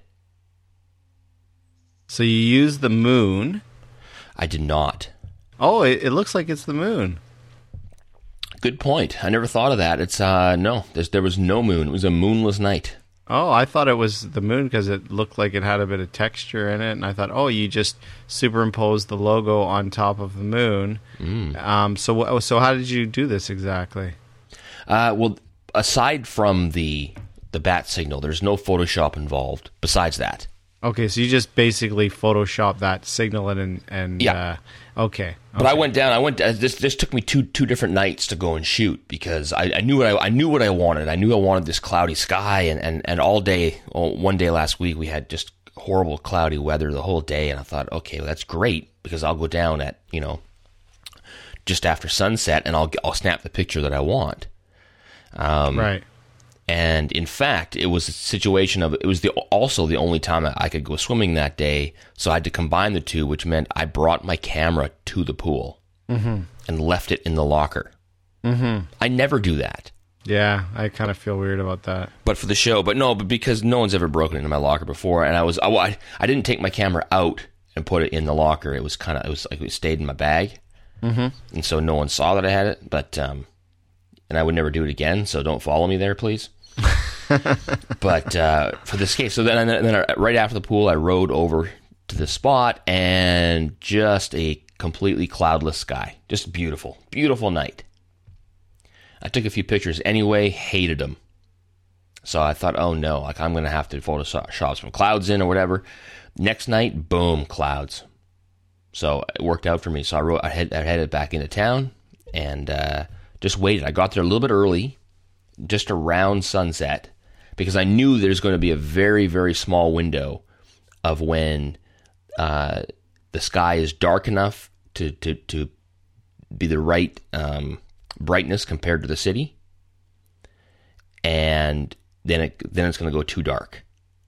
So you used the moon. I did not. Oh, it, it looks like it's the moon. Good point. I never thought of that. It's, uh, no, There's, there was no moon. It was a moonless night. Oh, I thought it was the moon because it looked like it had a bit of texture in it. And I thought, oh, you just superimposed the logo on top of the moon. Mm. Um, so, so how did you do this exactly? Uh, well, aside from the... the bat signal, there's no Photoshop involved besides that. Okay, so you just basically Photoshop that signal and and yeah. Uh, okay. But okay. I went down. I went. Uh, this this took me two two different nights to go and shoot because I, I knew what I, I knew what I wanted. I knew I wanted this cloudy sky and, and, and all day. Well, one day last week we had just horrible cloudy weather the whole day, and I thought, okay, well, that's great because I'll go down at you know just after sunset and I'll I'll snap the picture that I want. Um, right. And in fact, it was a situation of, it was the also the only time I could go swimming that day. So I had to combine the two, which meant I brought my camera to the pool mm-hmm. and left it in the locker. Mm-hmm. I never do that. Yeah, I kind of feel weird about that. But for the show, but no, but because no one's ever broken into my locker before. And I was, I, I didn't take my camera out and put it in the locker. It was kind of, it was like it stayed in my bag. Mm-hmm. And so no one saw that I had it. But, um, and I would never do it again. So don't follow me there, please. But uh, for this case, so then, then I, right after the pool, I rode over to the spot and just a completely cloudless sky, just beautiful, beautiful night. I took a few pictures anyway, hated them. So I thought, oh no, like I'm going to have to Photoshop some clouds in or whatever. Next night, boom, clouds. So it worked out for me. So I wrote, I, head, I headed back into town and uh, just waited. I got there a little bit early, just around sunset, because I knew there's going to be a very, very small window of when uh, the sky is dark enough to, to, to be the right um, brightness compared to the city. And then it then it's going to go too dark.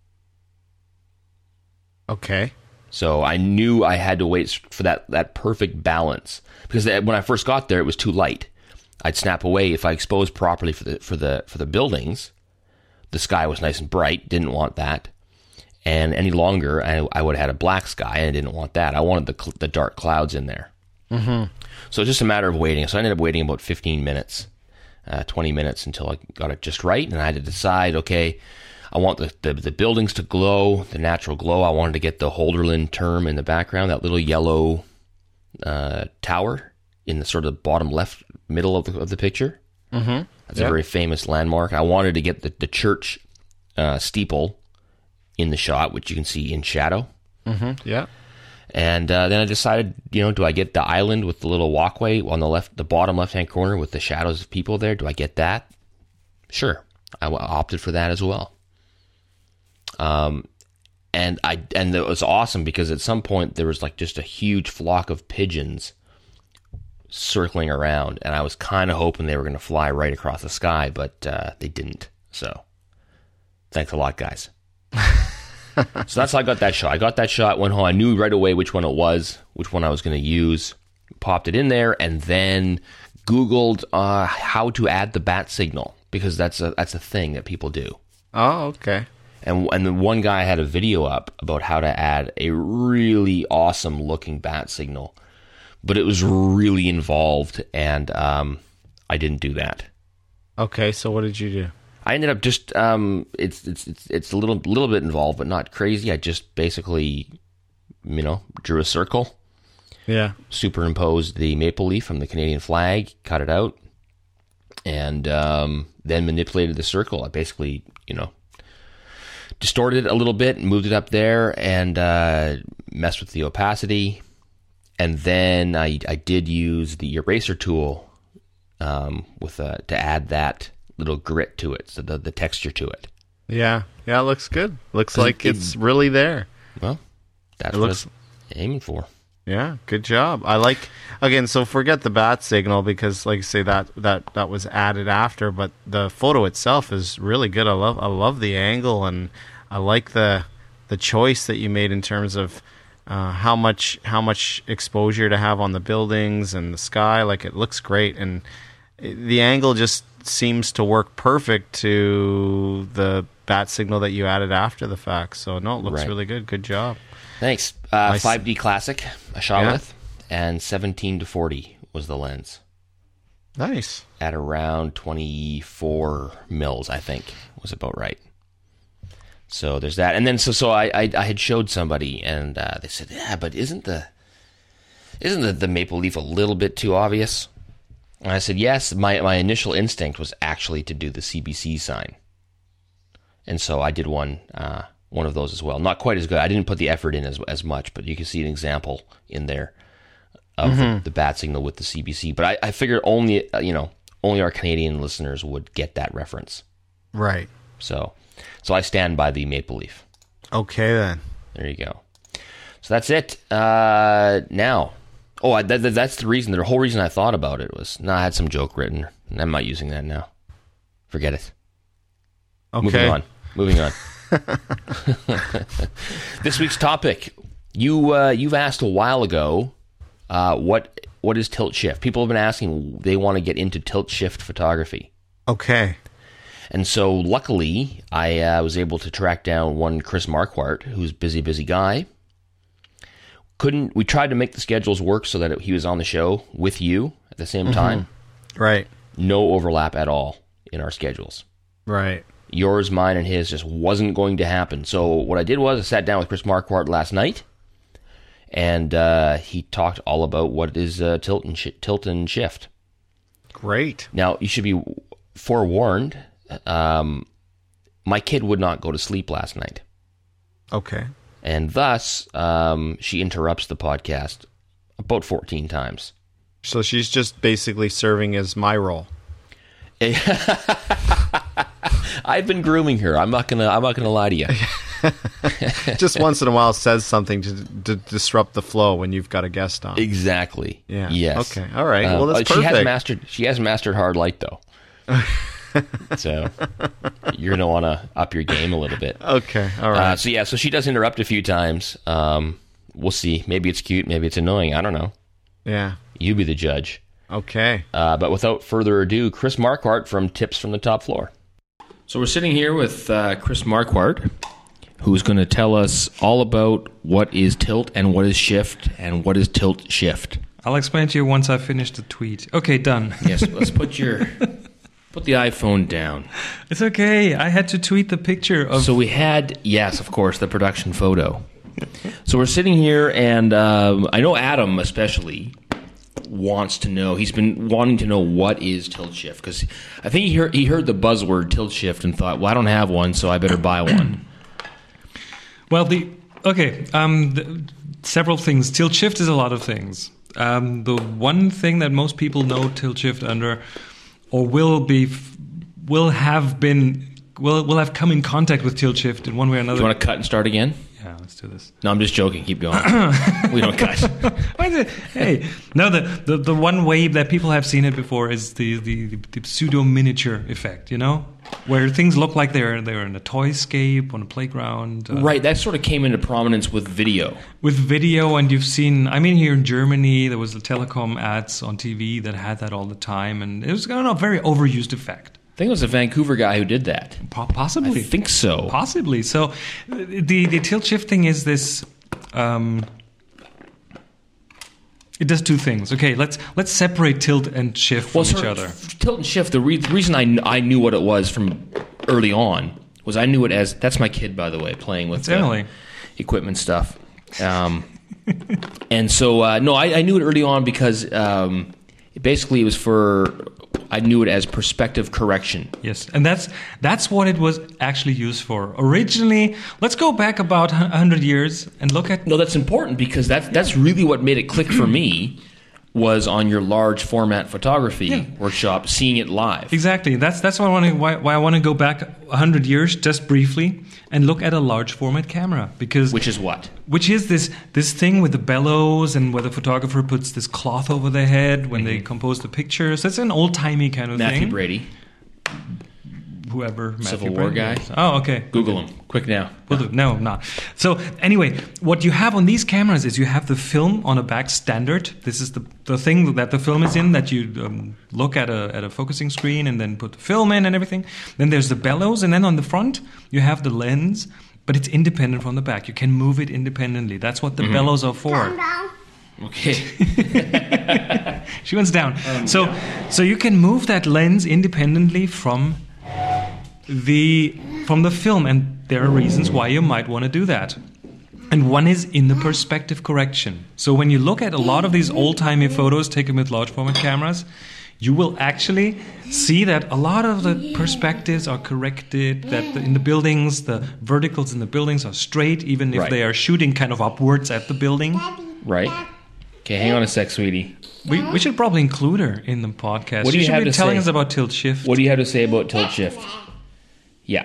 Okay. So I knew I had to wait for that, that perfect balance, because when I first got there, it was too light. I'd snap away if I exposed properly for the for the for the buildings. The sky was nice and bright. Didn't want that. And any longer, I, I would have had a black sky, and I didn't want that. I wanted the the dark clouds in there. Mm-hmm. So it's just a matter of waiting. So I ended up waiting about fifteen minutes, uh, twenty minutes until I got it just right, and I had to decide, okay, I want the, the, the buildings to glow, the natural glow. I wanted to get the Holderlin term in the background, that little yellow uh, tower in the sort of bottom left middle of the, of the picture. Mm-hmm. That's yep. a very famous landmark. I wanted to get the, the church uh, steeple in the shot, which you can see in shadow. Mm-hmm. Yeah. And uh, then I decided, you know, do I get the island with the little walkway on the left, the bottom left-hand corner with the shadows of people there? Do I get that? Sure. I opted for that as well. Um, and I and it was awesome because at some point there was like just a huge flock of pigeons circling around, and I was kind of hoping they were going to fly right across the sky, but uh, they didn't. So, thanks a lot, guys. So that's how I got that shot. I got that shot, went home. I knew right away which one it was, which one I was going to use. Popped it in there, and then Googled uh, how to add the bat signal, because that's a that's a thing that people do. Oh, okay. And and the one guy had a video up about how to add a really awesome looking bat signal, but it was really involved, and um, I didn't do that. Okay, so what did you do? I ended up just um, it's it's it's it's a little little bit involved, but not crazy. I just basically, you know, drew a circle, yeah, superimposed the maple leaf from the Canadian flag, cut it out, and um, then manipulated the circle. I basically, you know, distorted it a little bit, moved it up there, and uh, messed with the opacity. And then I, I did use the eraser tool um, with uh, to add that little grit to it, so the, the texture to it. Yeah, yeah, it looks good. Looks like it, it's really there. Well, that's it what looks, I'm aiming for. Yeah, good job. I like, again, so forget the bat signal, because like I say, that, that, that was added after, but the photo itself is really good. I love I love the angle, and I like the the choice that you made in terms of uh, how much how much exposure to have on the buildings and the sky. Like, it looks great, and it, the angle just seems to work perfect to the bat signal that you added after the fact. So no, it looks right. really good. Good job. Thanks. Uh, Nice. five D Classic I shot Yeah. with, and seventeen to forty was the lens Nice. at around twenty-four mils, I think was about right. So there's that, and then so so I I, I had showed somebody, and uh, they said, yeah, but isn't the isn't the, the maple leaf a little bit too obvious? And I said, yes. My my initial instinct was actually to do the C B C sign, and so I did one. Uh, One of those as well. Not quite as good. I didn't put the effort in as as much, but you can see an example in there of Mm-hmm. the, the bat signal with the C B C. But I, I figured only uh, you know only our Canadian listeners would get that reference. Right. So so I stand by the maple leaf. Okay, then. There you go. So that's it. Uh, now, oh, I, that, that's the reason. The whole reason I thought about it was, no, I had some joke written, and I'm not using that now. Forget it. Okay. Moving on. Moving on. This week's topic. You uh, you've asked a while ago, uh, what what is tilt shift? People have been asking. They want to get into tilt shift photography, Okay. and so luckily I uh, was able to track down one Chris Marquardt, who's a busy busy guy. Couldn't we tried to make the schedules work so that he was on the show with you at the same time? Right. No overlap at all in our schedules. Right. Yours, mine, and his just wasn't going to happen. So what I did was I sat down with Chris Marquardt last night, and uh, he talked all about what is uh, tilt and sh- tilt and shift. Great. Now, you should be forewarned. Um, my kid would not go to sleep last night. Okay. And thus, um, she interrupts the podcast about fourteen times. So she's just basically serving as my role. I've been grooming her. I'm not gonna. I'm not gonna lie to you. Just once in a while says something to, to disrupt the flow when you've got a guest on. Exactly. Yeah. Yes. Okay. All right. Um, Well, that's she perfect. has mastered. She has mastered hard light though. So you're gonna want to up your game a little bit. Okay. All right. Uh, so yeah. So she does interrupt a few times. Um, we'll see. Maybe it's cute. Maybe it's annoying. I don't know. Yeah. You be the judge. Okay. Uh, but without further ado, Chris Marquardt from Tips from the Top Floor. So we're sitting here with uh, Chris Marquardt, who's going to tell us all about what is tilt and what is shift and what is tilt shift. I'll explain to you once I finish the tweet. Okay, done. Yes, let's put your put the iPhone down. It's okay. I had to tweet the picture of... So we had, yes, of course, the production photo. So we're sitting here, and um, I know Adam especially wants to know, he's been wanting to know what is tilt shift, because I think he heard, he heard the buzzword tilt shift and thought, well, I don't have one, so I better buy one. Well, the... Okay, um, the, several things. Tilt shift is a lot of things. Um, the one thing that most people know tilt shift under, or will be, will have been, will will have come in contact with tilt shift in one way or another. Do you want to cut and start again? Yeah, let's do this. No, I'm just joking. Keep going. We don't cut. Why is it- hey, no, the, the, the one way that people have seen it before is the, the, the pseudo miniature effect, you know? Where things look like they're they're in a toyscape, on a playground. Uh, Right, that sort of came into prominence with video. With video, and you've seen, I mean, here in Germany, there was the telecom ads on T V that had that all the time, and it was kind of a very overused effect. I think it was a Vancouver guy who did that. Po- possibly. I think so. Possibly. So the, the tilt shifting is this... Um, it does two things. Okay, let's let's separate tilt and shift from Well, each sort other. of tilt and shift, the, re- the reason I, kn- I knew what it was from early on was I knew it as, that's my kid, by the way, playing with It's Emily. uh, equipment stuff. Um, and so, uh, no, I, I knew it early on because um, basically it was for, I knew it as perspective correction. Yes, and that's that's what it was actually used for. Originally, let's go back about one hundred years and look at... No, that's important because that's, that's really what made it click for me was on your large format photography Yeah. workshop, seeing it live. Exactly. That's that's why I want to why, why I want to go back one hundred years just briefly and look at a large format camera, because Which is what? which is this this thing with the bellows and where the photographer puts this cloth over their head when they compose the pictures. That's an old-timey kind of Matthew thing. Brady. Whoever Civil Matthew War Brady guy? is. Oh, okay. Google him. Quick now. Will do. No, not. So anyway, what you have on these cameras is you have the film on a back standard. This is the the thing that the film is in, that you um, look at a at a focusing screen and then put the film in and everything. Then there's the bellows, and then on the front you have the lens, but it's independent from the back. You can move it independently. That's what the bellows are for. Okay. She went down. so so you can move that lens independently from the from the film, and there are reasons why you might want to do that. And one is in the perspective correction. So when you look at a lot of these old-timey photos taken with large format cameras, you will actually see that a lot of the perspectives are corrected, that the, in the buildings, the verticals in the buildings are straight, even if Right. they are shooting kind of upwards at the building. Right. Okay, hang on a sec, sweetie. We, we should probably include her in the podcast. What do she you should have be to telling say? us about tilt shift. What do you have to say about tilt shift? Yeah.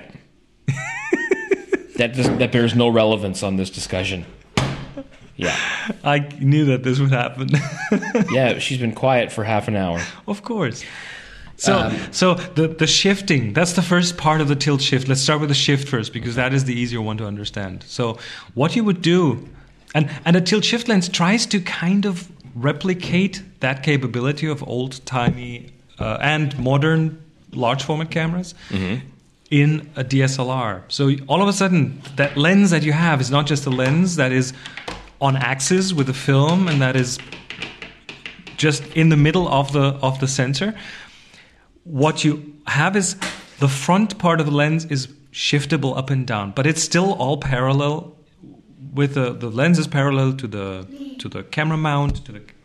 that does, that bears no relevance on this discussion. Yeah. I knew that this would happen. Yeah, she's been quiet for half an hour. Of course. So, Um, so the, the shifting, that's the first part of the tilt shift. Let's start with the shift first, because that is the easier one to understand. So what you would do, and, and a tilt shift lens tries to kind of replicate that capability of old-timey uh, and modern large format cameras in a D S L R. So all of a sudden, that lens that you have is not just a lens that is on axis with the film and that is just in the middle of the of the sensor. What you have is the front part of the lens is shiftable up and down, but it's still all parallel with the the lens is parallel to the to the camera mount, to the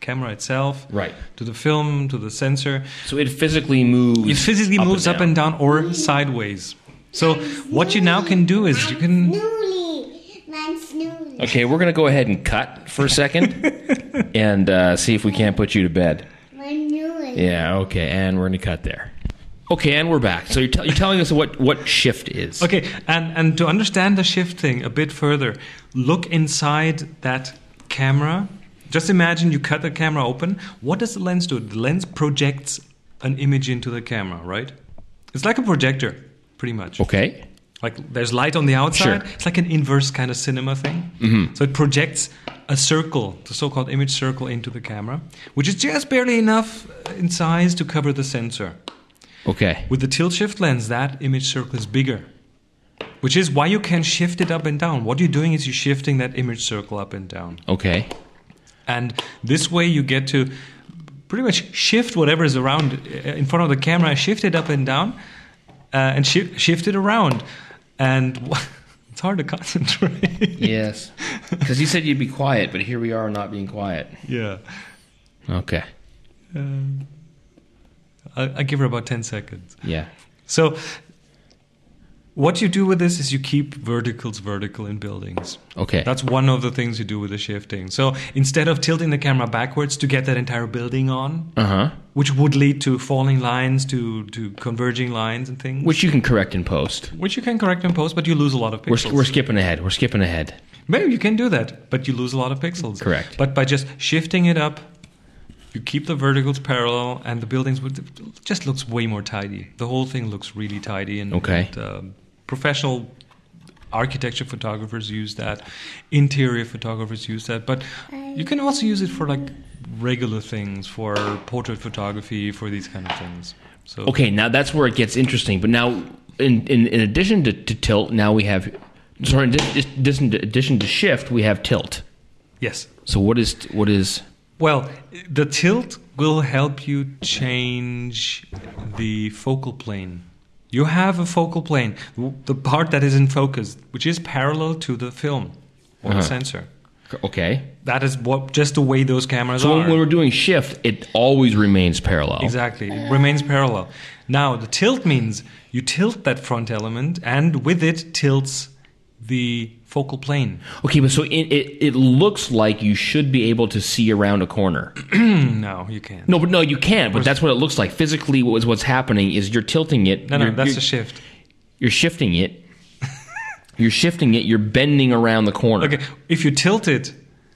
camera itself, Right. to the film, to the sensor. So it physically moves. It physically up moves and up and down or sideways. So what you now can do is you can... Snooley. Mine's Snooley. Okay, we're going to go ahead and cut for a second and uh, see if we can't put you to bed. Mine's Snooley. Yeah, okay, and we're going to cut there. Okay, and we're back. So you're, t- you're telling us what, what shift is. Okay, and, and to understand the shift thing a bit further, look inside that camera. Just imagine you cut the camera open. What does the lens do? The lens projects an image into the camera, right? It's like a projector, pretty much. Okay. Like there's light on the outside. Sure. It's like an inverse kind of cinema thing. Mm-hmm. So it projects a circle, the so-called image circle, into the camera, which is just barely enough in size to cover the sensor. Okay. With the tilt shift lens, that image circle is bigger, which is why you can shift it up and down. What you're doing is you're shifting that image circle up and down. Okay. And this way you get to pretty much shift whatever is around in front of the camera, shift it up and down, uh, and shi- shift it around. And it's hard to concentrate. Yes. Because you said you'd be quiet, but here we are not being quiet. Yeah. Okay. Um, I, I give her about ten seconds. Yeah. So what you do with this is you keep verticals vertical in buildings. Okay. That's one of the things you do with the shifting. So instead of tilting the camera backwards to get that entire building on, Uh-huh. which would lead to falling lines, to, to converging lines and things, Which you can correct in post. which you can correct in post, but you lose a lot of We're, pixels. we're skipping ahead. We're skipping ahead. Maybe you can do that, but you lose a lot of pixels. Correct. But by just shifting it up, you keep the verticals parallel, and the buildings would just looks way more tidy. The whole thing looks really tidy, and, Okay. and um, professional architecture photographers use that, interior photographers use that, but you can also use it for like regular things, for portrait photography, for these kind of things. So Okay, now that's where it gets interesting. But now, in in, in addition to, to tilt, now we have... Sorry, in addition to, addition to shift, we have tilt. yes. So what is... What is Well, the tilt will help you change the focal plane. You have a focal plane, the part that is in focus, which is parallel to the film or Uh-huh. the sensor. okay. That is what just the way those cameras So are. when, when we're doing shift, it always remains parallel. Exactly, it remains parallel. Now, the tilt means you tilt that front element, and with it tilts the focal plane. Okay, but so it, it it looks like you should be able to see around a corner. No, you can't. No, but no, you can't. But that's what it looks like. Physically, what's what's happening is you're tilting it. no, no, you're, that's you're, a shift. You're shifting it. You're shifting it. You're bending around the corner. Okay, if you tilt it,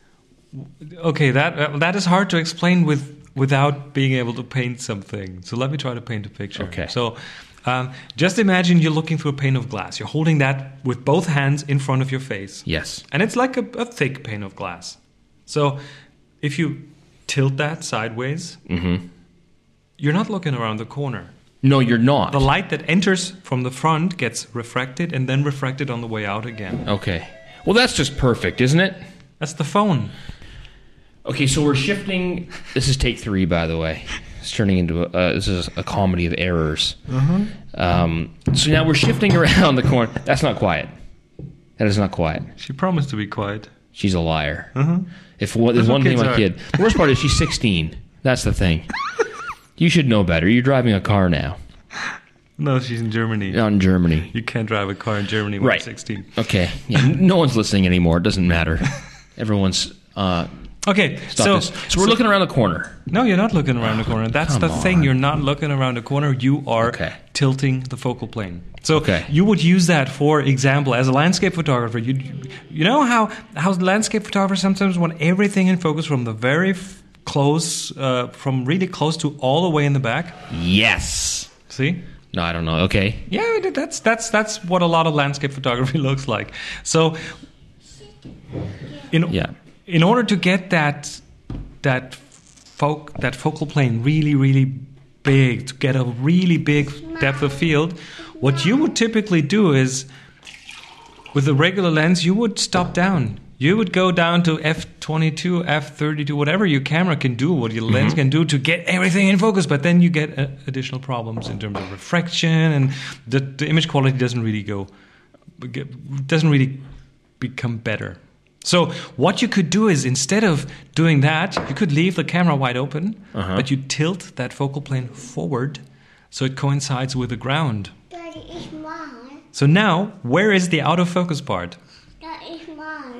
okay, that uh, that is hard to explain with without being able to paint something. So let me try to paint a picture. Okay. So um, just imagine you're looking through a pane of glass. You're holding that with both hands in front of your face. Yes. And it's like a, a thick pane of glass. So if you tilt that sideways, Mm-hmm. you're not looking around the corner. No, you're not. The light that enters from the front gets refracted and then refracted on the way out again. Okay. Well, that's just perfect, isn't it? That's the phone. Okay, so we're shifting. This is take three, by the way. It's turning into a. Uh, this is a comedy of errors. Um, so now we're shifting around the corner. That's not quiet. That is not quiet. She promised to be quiet. She's a liar. Uh-huh. If one, there's That's one what thing kids my are. kid. The worst part is she's sixteen. That's the thing. You should know better. You're driving a car now. No, she's in Germany. Not in Germany. You can't drive a car in Germany when Right. you're sixteen. Okay. Yeah, n- no one's listening anymore. It doesn't matter. Everyone's. Uh, Okay, stop so, this. So we're looking around the corner. No, you're not looking around the corner. That's Come the thing. on. You're not looking around the corner. You are Okay. tilting the focal plane. So Okay. you would use that, for example, as a landscape photographer. You you know how how landscape photographers sometimes want everything in focus from the very f- close, uh, from really close to all the way in the back. Yes. See? No, I don't know. Okay. Yeah, that's that's that's what a lot of landscape photography looks like. So, in Yeah. in order to get that that folk that focal plane really really big, to get a really big depth of field, what you would typically do is, with a regular lens, you would stop down. You would go down to f twenty-two, f thirty-two, whatever your camera can do, what your lens can do to get everything in focus. But then you get uh, additional problems in terms of refraction, and the, the image quality doesn't really go, doesn't really become better. So what you could do is, instead of doing that, you could leave the camera wide open, Uh-huh. but you tilt that focal plane forward so it coincides with the ground. Dat is waar. So now, where is the out of focus part? Dat is waar.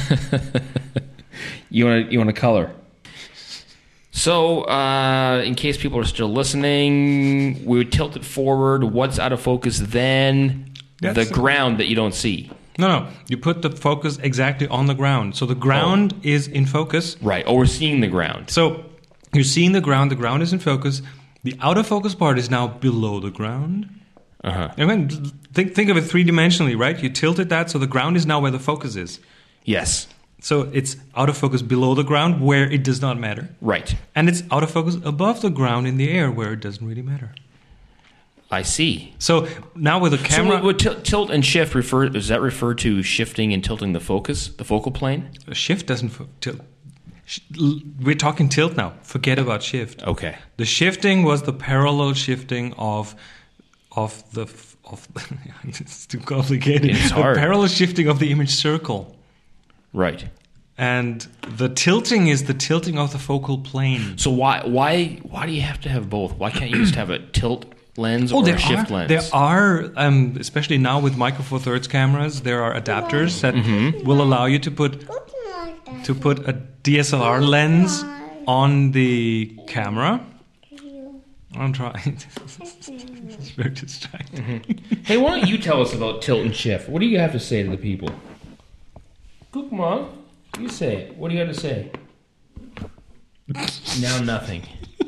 You want to you want to color. So, uh, in case people are still listening, we would tilt it forward. What's out of focus then? That's- the ground that you don't see. No, no. You put the focus exactly on the ground. So the ground is in focus. Right. Oh, we're seeing the ground. So you're seeing the ground. The ground is in focus. The out of focus part is now below the ground. Uh-huh. I mean, think think of it three dimensionally, right? You tilted that, so the ground is now where the focus is. Yes. So it's out of focus below the ground, where it does not matter, Right. and it's out of focus above the ground in the air, where it doesn't really matter. I see. So now with the camera, So would til- tilt and shift refer? Does that refer to shifting and tilting the focus, the focal plane? a shift doesn't fo- tilt. Sh- l- We're talking tilt now. Forget about shift. Okay. The shifting was the parallel shifting of of the f- of. It's too complicated. It's the hard. parallel shifting of the image circle, Right. and the tilting is the tilting of the focal plane. So why why why do you have to have both? Why can't you just have a tilt lens or Oh, there a shift are, lens? there are, um, especially now with Micro Four Thirds cameras, there are adapters that Mm-hmm. will allow you to put Goed maar. to put a D S L R lens on the camera. I'm trying. It's very distracting. Hey, why don't you tell us about tilt and shift? What do you have to say to the people? Good mom, you say it. What do you have to say? Now nothing.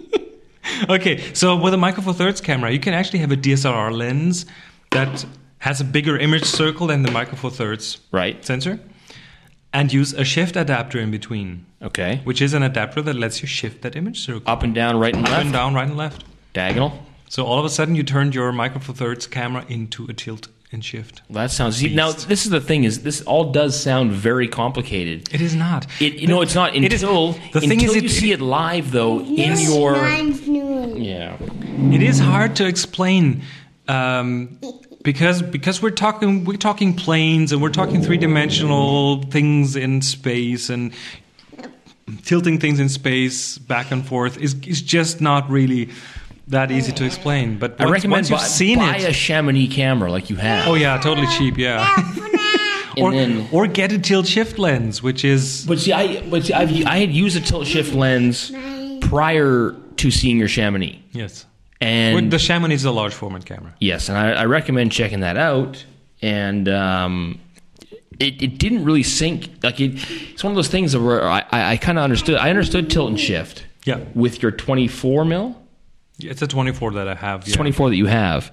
Okay, so with a Micro Four Thirds camera, you can actually have a D S L R lens that has a bigger image circle than the Micro Four Thirds Right. sensor, and use a shift adapter in between, Okay. which is an adapter that lets you shift that image circle Up and down, right and up left. and down, right and left. Diagonal. So all of a sudden, you turned your Micro Four Thirds camera into a tilt and shift. That sounds. See, now this is the thing: is this all does sound very complicated? It is not. It, you know, it's not It is- until the thing until is, you it- see it live, though, in Yes, your mine's new. yeah. It is hard to explain um, because because we're talking we're talking planes and we're talking three dimensional things in space, and tilting things in space back and forth is is just not really that easy to explain. But I once, recommend once you've buy, seen buy it, a Chamonix camera like you have. oh yeah, totally cheap, yeah. And or then- or get a tilt shift lens, which is But see, I but see, I've, I had used a tilt shift lens prior to seeing your Chamonix, yes. and Well, the Chamonix is a large format camera. yes, and I, I recommend checking that out. And um, it, it didn't really sync. Like it, it's one of those things where I, I, I kind of understood. I understood tilt and shift. Yeah. With your twenty-four mil, It's a twenty-four that I have. it's Yeah. twenty-four that you have,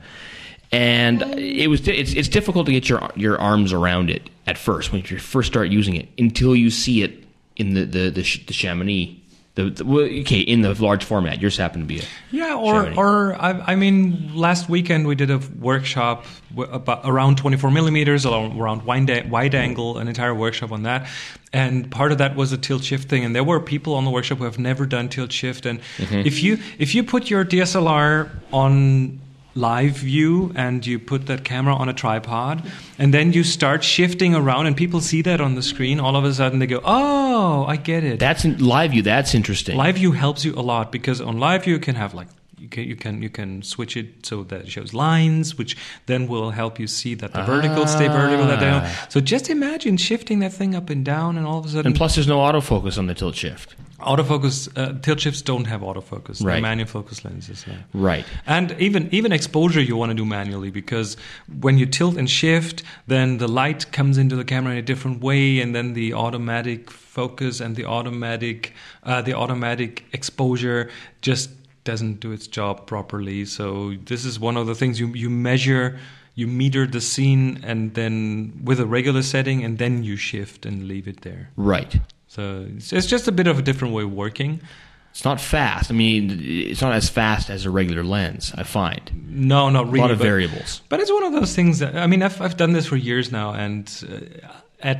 and it was it's it's difficult to get your your arms around it at first when you first start using it until you see it in the the the, the Chamonix. The, the well, okay, in the large format. Yours happened to be a Yeah, or Chamonix. or I, I mean, last weekend we did a workshop w- about around twenty-four millimeters, around around wide, a- wide angle, an entire workshop on that, and part of that was a tilt shift thing. And there were people on the workshop who have never done tilt shift. And if you if you put your D S L R on live view and you put that camera on a tripod and then you start shifting around and people see that on the screen, all of a sudden they go, oh, I get it. That's in live view. That's interesting. Live view helps you a lot because on live view you can have like you can you can you can switch it so that it shows lines, which then will help you see that the verticals stay vertical. That they don't. So just imagine shifting that thing up and down, and all of a sudden, and plus, there's no autofocus on the tilt shift. autofocus uh, tilt shifts don't have autofocus. They're Right. manual focus lenses. Yeah. Right. And even even exposure you want to do manually because when you tilt and shift, then the light comes into the camera in a different way, and then the automatic focus and the automatic uh, the automatic exposure just doesn't do its job properly. So this is one of the things you you measure. You meter the scene and then with a regular setting, and then you shift and leave it there. Right. So it's, it's just a bit of a different way of working. It's not fast. I mean, it's not as fast as a regular lens, I find. No, not really. A lot of but- variables. But it's one of those things that I mean, I've I've done this for years now, and uh, at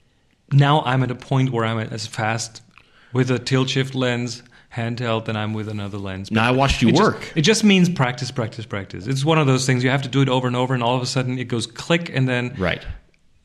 now I'm at a point where I'm as fast with a tilt shift lens handheld than I'm with another lens. Now, I watched you it work. Just, it just means practice, practice, practice. It's one of those things you have to do it over and over, and all of a sudden it goes click, and then Right.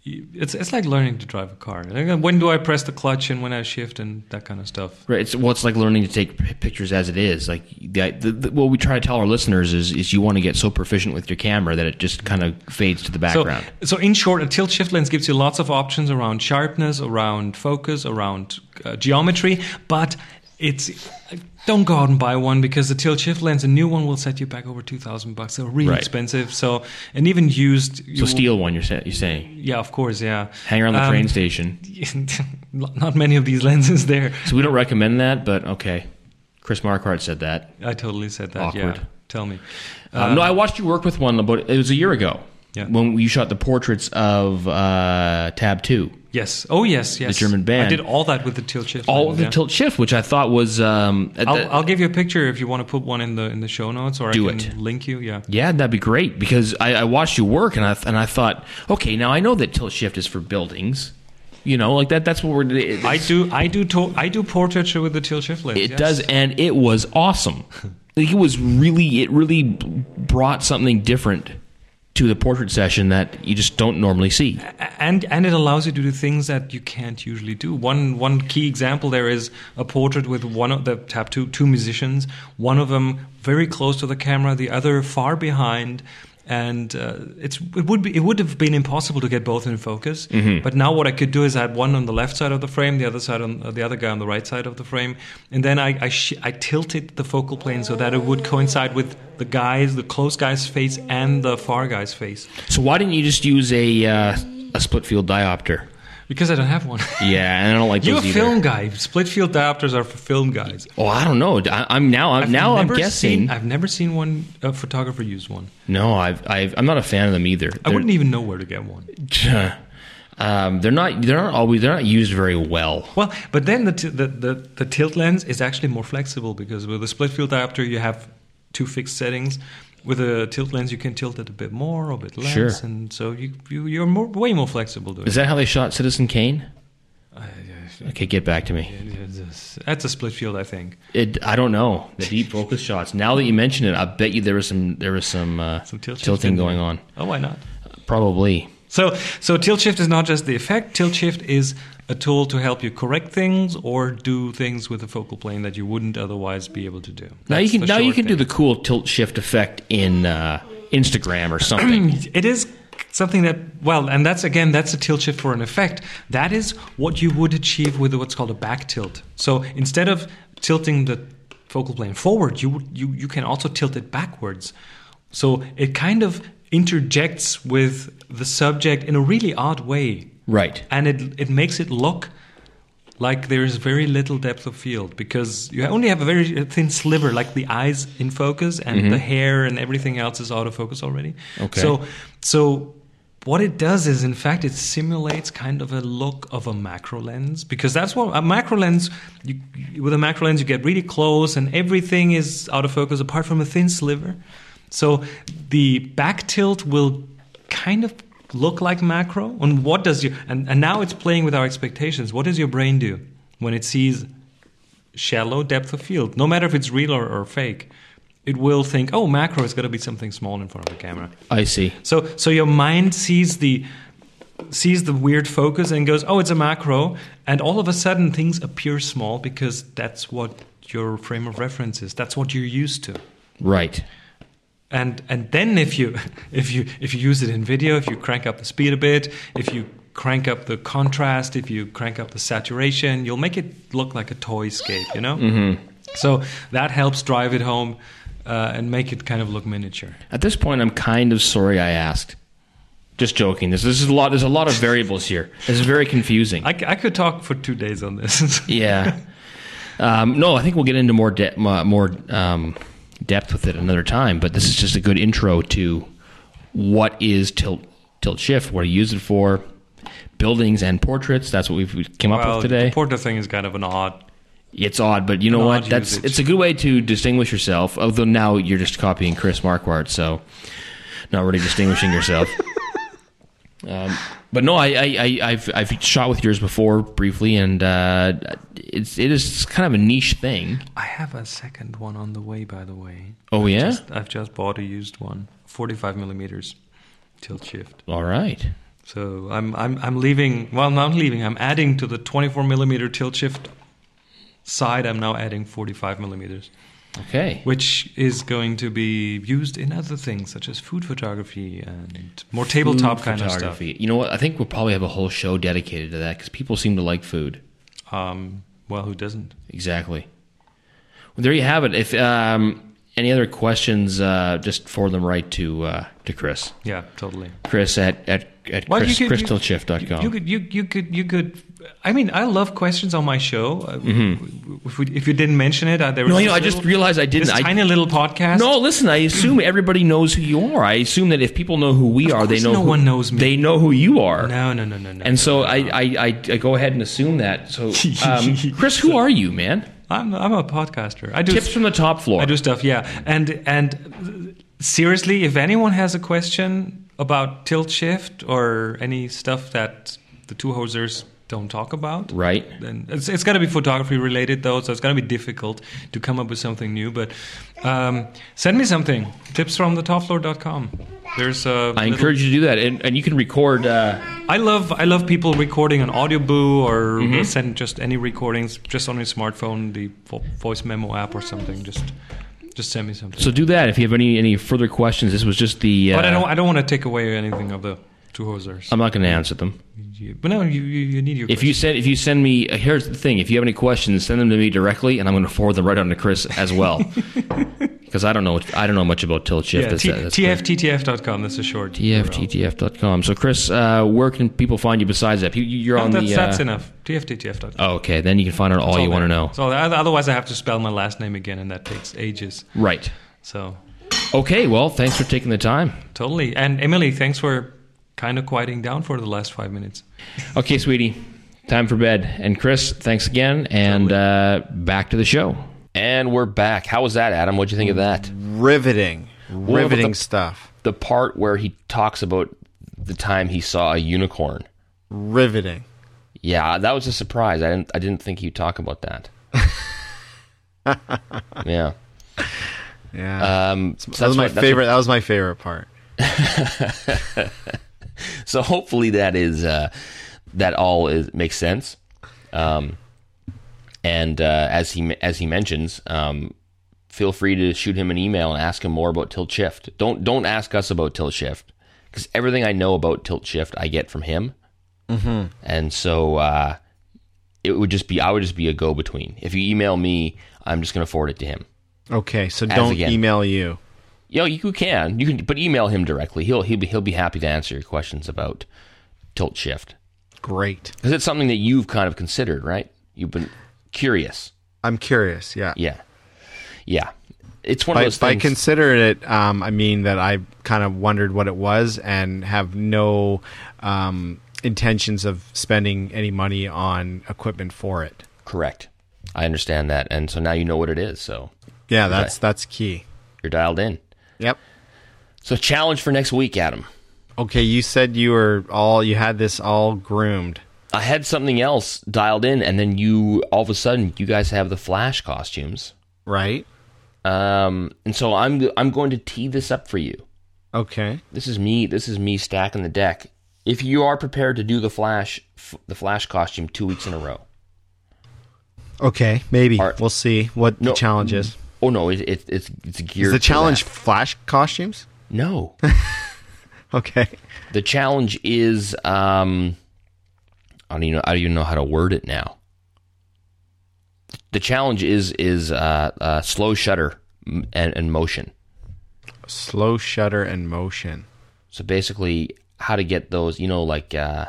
it's it's like learning to drive a car. Like, when do I press the clutch and when I shift and that kind of stuff. Right. It's well, it's like learning to take p- pictures as it is. Like the, the, the, what we try to tell our listeners is is you want to get so proficient with your camera that it just kind of fades to the background. So, so in short, a tilt shift lens gives you lots of options around sharpness, around focus, around uh, geometry, but it's don't go out and buy one because the tilt shift lens, a new one, will set you back over two thousand bucks. They're really Right. expensive. So and even used, you So steal one. You're, sa- you're saying yeah, of course, yeah. hang around the Um, train station. Not many of these lenses there. So we don't recommend that, but okay. Chris Marquardt said that. I totally said that. Awkward. Yeah, tell me. Um, no, I watched you work with one about it was a year ago. Yeah. When you shot the portraits of uh, Tab Two. Yes. Oh, yes, yes. The German band. I did all that with the tilt shift. All lens, of the yeah. tilt shift, which I thought was um, at I'll, the- I'll give you a picture if you want to put one in the in the show notes, or Do I can it. link you. Yeah. yeah, that'd be great because I, I watched you work and I and I thought, okay, now I know that tilt shift is for buildings, you know, like that. That's what we're. It's, I do. I do. To, I do portraiture with the tilt shift lens. It yes. does, and it was awesome. Like, it was really, it really brought something different to the portrait session that you just don't normally see. and and it allows you to do things that you can't usually do. One one key example there is a portrait with one of the Tab two two musicians. One of them very close to the camera, the other far behind. And uh, it's it would be it would have been impossible to get both in focus. Mm-hmm. But now what I could do is I had one on the left side of the frame, the other side on uh, the other guy on the right side of the frame, and then I I, sh- I tilted the focal plane so that it would coincide with the guy's the close guy's face and the far guy's face. So why didn't you just use a uh, a split field diopter? Because I don't have one. Yeah, and I don't like You're a those either. film guy. Split field diopters are for film guys. Oh, I don't know. I, I'm now. I'm I've now. I'm never guessing. Seen, I've never seen one a photographer use one. no, I've, I've. I'm not a fan of them either. I wouldn't even know where to get one. Um, they're not. They're not always. They're not used very well. Well, but then the, t- the the the tilt lens is actually more flexible because with a split field diopter you have two fixed settings. With a tilt lens, you can tilt it a bit more or a bit less, Sure. and so you, you you're more, way more flexible to it. Is that how they shot Citizen Kane? Uh, Okay, get back to me. That's a split field, I think. It. I don't know the deep focus shots. Now that you mention it, I bet you there was some. There was some, uh, Some tilt shift tilting in there. going on. Oh, why not? Probably. So, so tilt shift is not just the effect. Tilt shift is a tool to help you correct things or do things with a focal plane that you wouldn't otherwise be able to do. Now you That's can. the Now you short can do thing. the cool tilt shift effect in uh, Instagram or something. It is something that, well, and that's again, that's a tilt shift for an effect. That is what you would achieve with what's called a back tilt. So instead of tilting the focal plane forward, you would- you you can also tilt it backwards. So it kind of interjects with the subject in a really odd way. Right. And it it makes it look like there's very little depth of field because you only have a very thin sliver, like the eyes in focus and the hair and everything else is out of focus already. Okay. So so what it does is, in fact, it simulates kind of a look of a macro lens because that's what a macro lens. You, with a macro lens, you get really close and everything is out of focus apart from a thin sliver. So the back tilt will kind of look like macro. And what does your and, and now it's playing with our expectations. What does your brain do when it sees shallow depth of field? No matter if it's real or, or fake, it will think, oh, macro is going to be something small in front of the camera. I see. So so your mind sees the sees the weird focus and goes, oh, it's a macro, and all of a sudden things appear small because that's what your frame of reference is. That's what you're used to. Right. And and then if you if you if you use it in video, if you crank up the speed a bit, if you crank up the contrast, if you crank up the saturation, you'll make it look like a toyscape, you know? Mm-hmm. So that helps drive it home uh, and make it kind of look miniature. At this point, I'm kind of sorry I asked. Just joking. This, this is a lot. There's a lot of variables here. This is very confusing. I, c- I could talk for two days on this. Yeah. Um, no, I think we'll get into more de- more um, depth with it another time. But this is just a good intro to what is tilt tilt shift, what do you use it for, buildings and portraits. That's what we've, we came up Well, with today. the portrait thing is kind of an odd. It's odd, but you know An what? odd That's usage. it's a good way to distinguish yourself. Although now you're just copying Chris Marquardt, so not really distinguishing yourself. Um, but no, I, I, I, I've I've shot with yours before briefly, and uh, it's it is kind of a niche thing. I have a second one on the way, by the way. Oh yeah, Just, I've just bought a used one, forty-five millimeters tilt shift. all right. So I'm I'm I'm leaving. Well, not leaving. I'm adding to the twenty-four millimeter tilt shift side. I'm now adding forty-five millimeters, Okay. which is going to be used in other things such as food photography and more tabletop Food kind photography. You know what? I think we'll probably have a whole show dedicated to that because people seem to like food. of stuff. Um, well, who doesn't? Exactly. Well, there you have it. If um, any other questions, uh, just forward them right to uh, to Chris. Yeah, totally. Chris at at at Well, Chris, you could- crystal shift dot com. You could, you, you could, you could. I mean, I love questions on my show. Uh, If, we, if you didn't mention it, uh, there was Mm-hmm. No, you know, this I just little- realized I didn't. This I, tiny little podcast. No, listen. I assume everybody knows who you are. I assume that if people know who we Of are, they course know no who, one knows me. They know who you are. no, no, no, no, no. And so I, I, I, I go ahead and assume that. So, um, Chris, who are you, man? I'm, I'm a podcaster. I do Tips from the top floor. I do stuff, yeah. And and seriously, if anyone has a question about tilt shift or any stuff that the two hosers don't talk about, Right. then it's it's got to be photography related though, so it's going to be difficult to come up with something new. But um, send me something. Tips from the top floor dot com. There's a. I encourage you to do that, and, and you can record. Uh, I love I love people recording on Audioboo or Mm-hmm. send just any recordings just on your smartphone, the vo- voice memo app or something. Just just send me something. so do that. If you have any any further questions, this was just the. Uh, but I don't I don't want to take away anything of the two hosers. I'm not going to answer them. You- but no, you, you, you need your. If you send if you send me, uh, here's the thing: if you have any questions, send them to me directly, and I'm going to forward them right on to Chris as well. Because I don't know I don't know much about tilt shift. yeah, That's- T- that's T F T T F dot com. That's a short. T F T T F dot com. So, Chris, uh, where can people find you besides that? You- You're No, on that's, the. Uh, that's enough. T F T T F dot com. Oh, okay. Then you can find out all, you want to know. So uh, otherwise, I have to spell my last name again, and that takes ages. Right. So Okay. Well, thanks for taking the time. totally. And Emily, thanks for kind of quieting down for the last five minutes. Okay, sweetie. Time for bed. And Chris, thanks again. And uh, back to the show. And we're back. How was that, Adam? What'd you think of that? Riveting, about riveting the- stuff. The part where he talks about the time he saw a unicorn. Riveting. Yeah, that was a surprise. I didn't. I didn't think he'd talk about that. yeah. Yeah, Um, so that was that's my what- that's favorite. That was my favorite part. what- so hopefully that is uh, that all is makes sense. Um, and uh, as he as he mentions, um, feel free to shoot him an email and ask him more about tilt shift. Don't don't ask us about tilt shift because everything I know about tilt shift I get from him. Mm-hmm. And so uh, it would just be I would just be a go between. If you email me, I'm just going to forward it to him. Okay, so don't again. email you. You know, you can you can, but email him directly. He'll he'll be he'll be happy to answer your questions about tilt shift Great. because it's something that you've kind of considered, right? You've been curious. I'm curious. Yeah. Yeah, yeah. It's one of By, those by things. consider it, um, I mean that I kind of wondered what it was and have no um, intentions of spending any money on equipment for it. Correct. I understand that, and so now you know what it is. So Yeah, that's Okay. that's key. you're dialed in. Yep. So challenge for next week, Adam. Okay, you said you were all you had this all groomed. I had something else dialed in, and then you all of a sudden you guys have the Flash costumes, Right? um, and so I'm I'm going to tee this up for you. Okay. This is me. This is me stacking the deck. If you are prepared to do the Flash, f- the Flash costume two weeks in a row. Okay, maybe. Are- We'll see what No. the challenge is. Oh no, it, it, it's it's geared. Is the for challenge that. flash costumes? No, Okay. the challenge is um, I don't even know, I don't even know how to word it now. The challenge is is uh, uh, slow shutter m- and, and motion. Slow shutter and motion. So basically, how to get those, you know, like uh,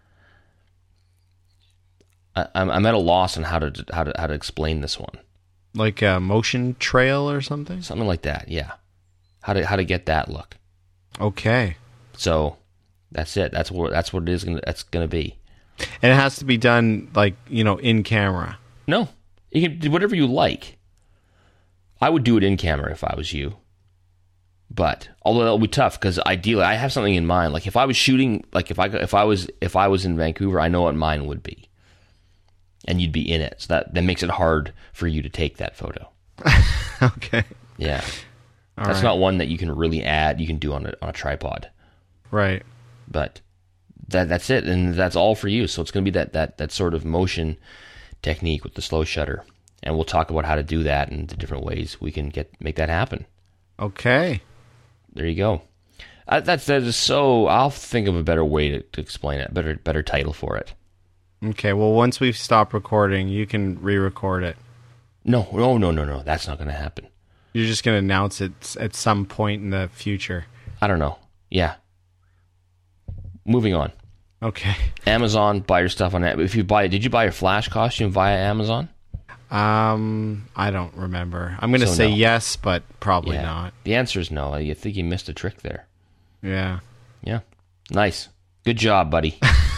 I, I'm I'm at a loss on how to how to how to explain this one. Like a motion trail or something? Something like that, yeah. How to how to get that look. Okay. So that's it. That's what that's what it is. Gonna, that's gonna be. And it has to be done like, you know, in camera. No, you can do whatever you like. I would do it in camera if I was you. But although it'll be tough because ideally I have something in mind. Like if I was shooting, like if I if I was if I was in Vancouver, I know what mine would be, and you'd be in it. So that that makes it hard for you to take that photo. Okay. Yeah, All that's right. not one that you can really add. You can do on a on a tripod. Right. But that that's it, and that's all for you. So it's going to be that that that sort of motion technique with the slow shutter, and we'll talk about how to do that and the different ways we can get make that happen. Okay. There you go. Uh, that's that is so. I'll think of a better way to, to explain it. Better better title for it. Okay. Well, once we've stopped recording, you can re-record it. No, no, no, no, no. That's not going to happen. You're just going to announce it at some point in the future. I don't know. Yeah. Moving on. Okay. Amazon, buy your stuff on that. If you buy, did you buy your Flash costume via Amazon? Um, I don't remember. I'm going to So say no. yes, but probably Yeah. not. The answer is no. I think you missed a trick there. Yeah. Yeah. Nice. Good job, buddy.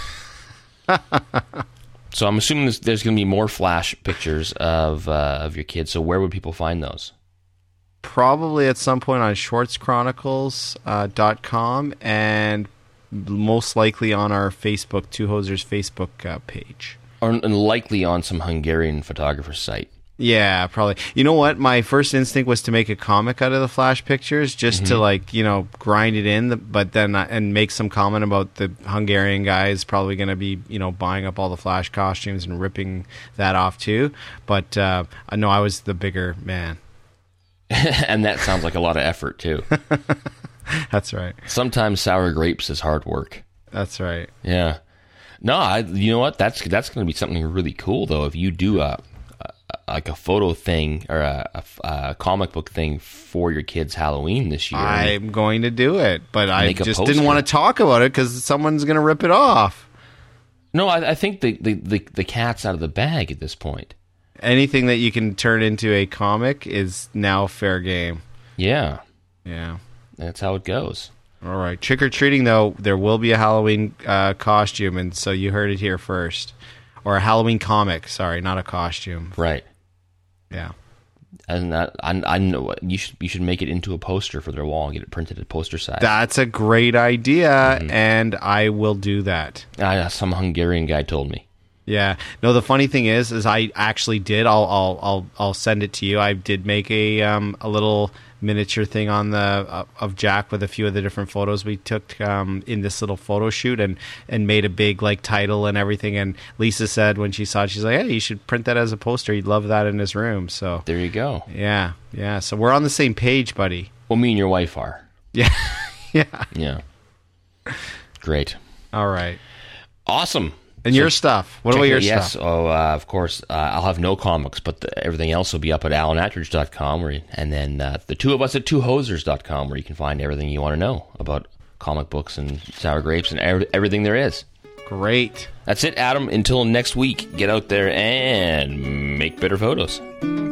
So I'm assuming there's, there's going to be more Flash pictures of uh, of your kids. So where would people find those? Probably at some point on shorts chronicles dot com and most likely on our Facebook, Two Hosers Facebook uh, page. Or and likely on some Hungarian photographer site. Yeah, probably. You know what? My first instinct was to make a comic out of the Flash pictures, just Mm-hmm. to like you know grind it in, but then uh, and make some comment about the Hungarian guys probably going to be you know buying up all the Flash costumes and ripping that off too. But uh, no, I was the bigger man. And that sounds like a lot of effort, too. That's right. Sometimes sour grapes is hard work. That's right. Yeah. No, I, you know what? That's that's going to be something really cool, though, if you do a, a like a photo thing or a, a, a comic book thing for your kids' Halloween this year. I'm going to do it, but I Make a just poster. didn't want to talk about it because someone's going to rip it off. No, I, I think the, the, the, the cat's out of the bag at this point. Anything that you can turn into a comic is now fair game. Yeah, Yeah. that's how it goes. All right. Trick or treating, though, there will be a Halloween uh, costume, and so you heard it here first. Or a Halloween comic. Sorry, not a costume. Right. Yeah. And I, I, I know you should you should make it into a poster for their wall and get it printed at poster size. That's a great idea, and I will do that. I, some Hungarian guy told me. Yeah. No, the funny thing is, is I actually did. I'll, I'll, I'll, I'll send it to you. I did make a, um, a little miniature thing on the uh, of Jack with a few of the different photos we took um, in this little photo shoot, and, and made a big like title and everything. And Lisa said when she saw it, she's like, "Hey, you should print that as a poster. He'd love that in his room." So There you go. yeah, yeah. So we're on the same page, buddy. Well, me and your wife are. Yeah, yeah. Yeah. Great. All right. Awesome. And your stuff. What Check about it your out. Yes. stuff? Oh, uh, of course. Uh, I'll have no comics, but the, everything else will be up at alan attridge dot com, where you, and then uh, the two of us at two hosers dot com, where you can find everything you want to know about comic books and sour grapes and er- everything there is. Great. That's it, Adam. Until next week, get out there and make better photos.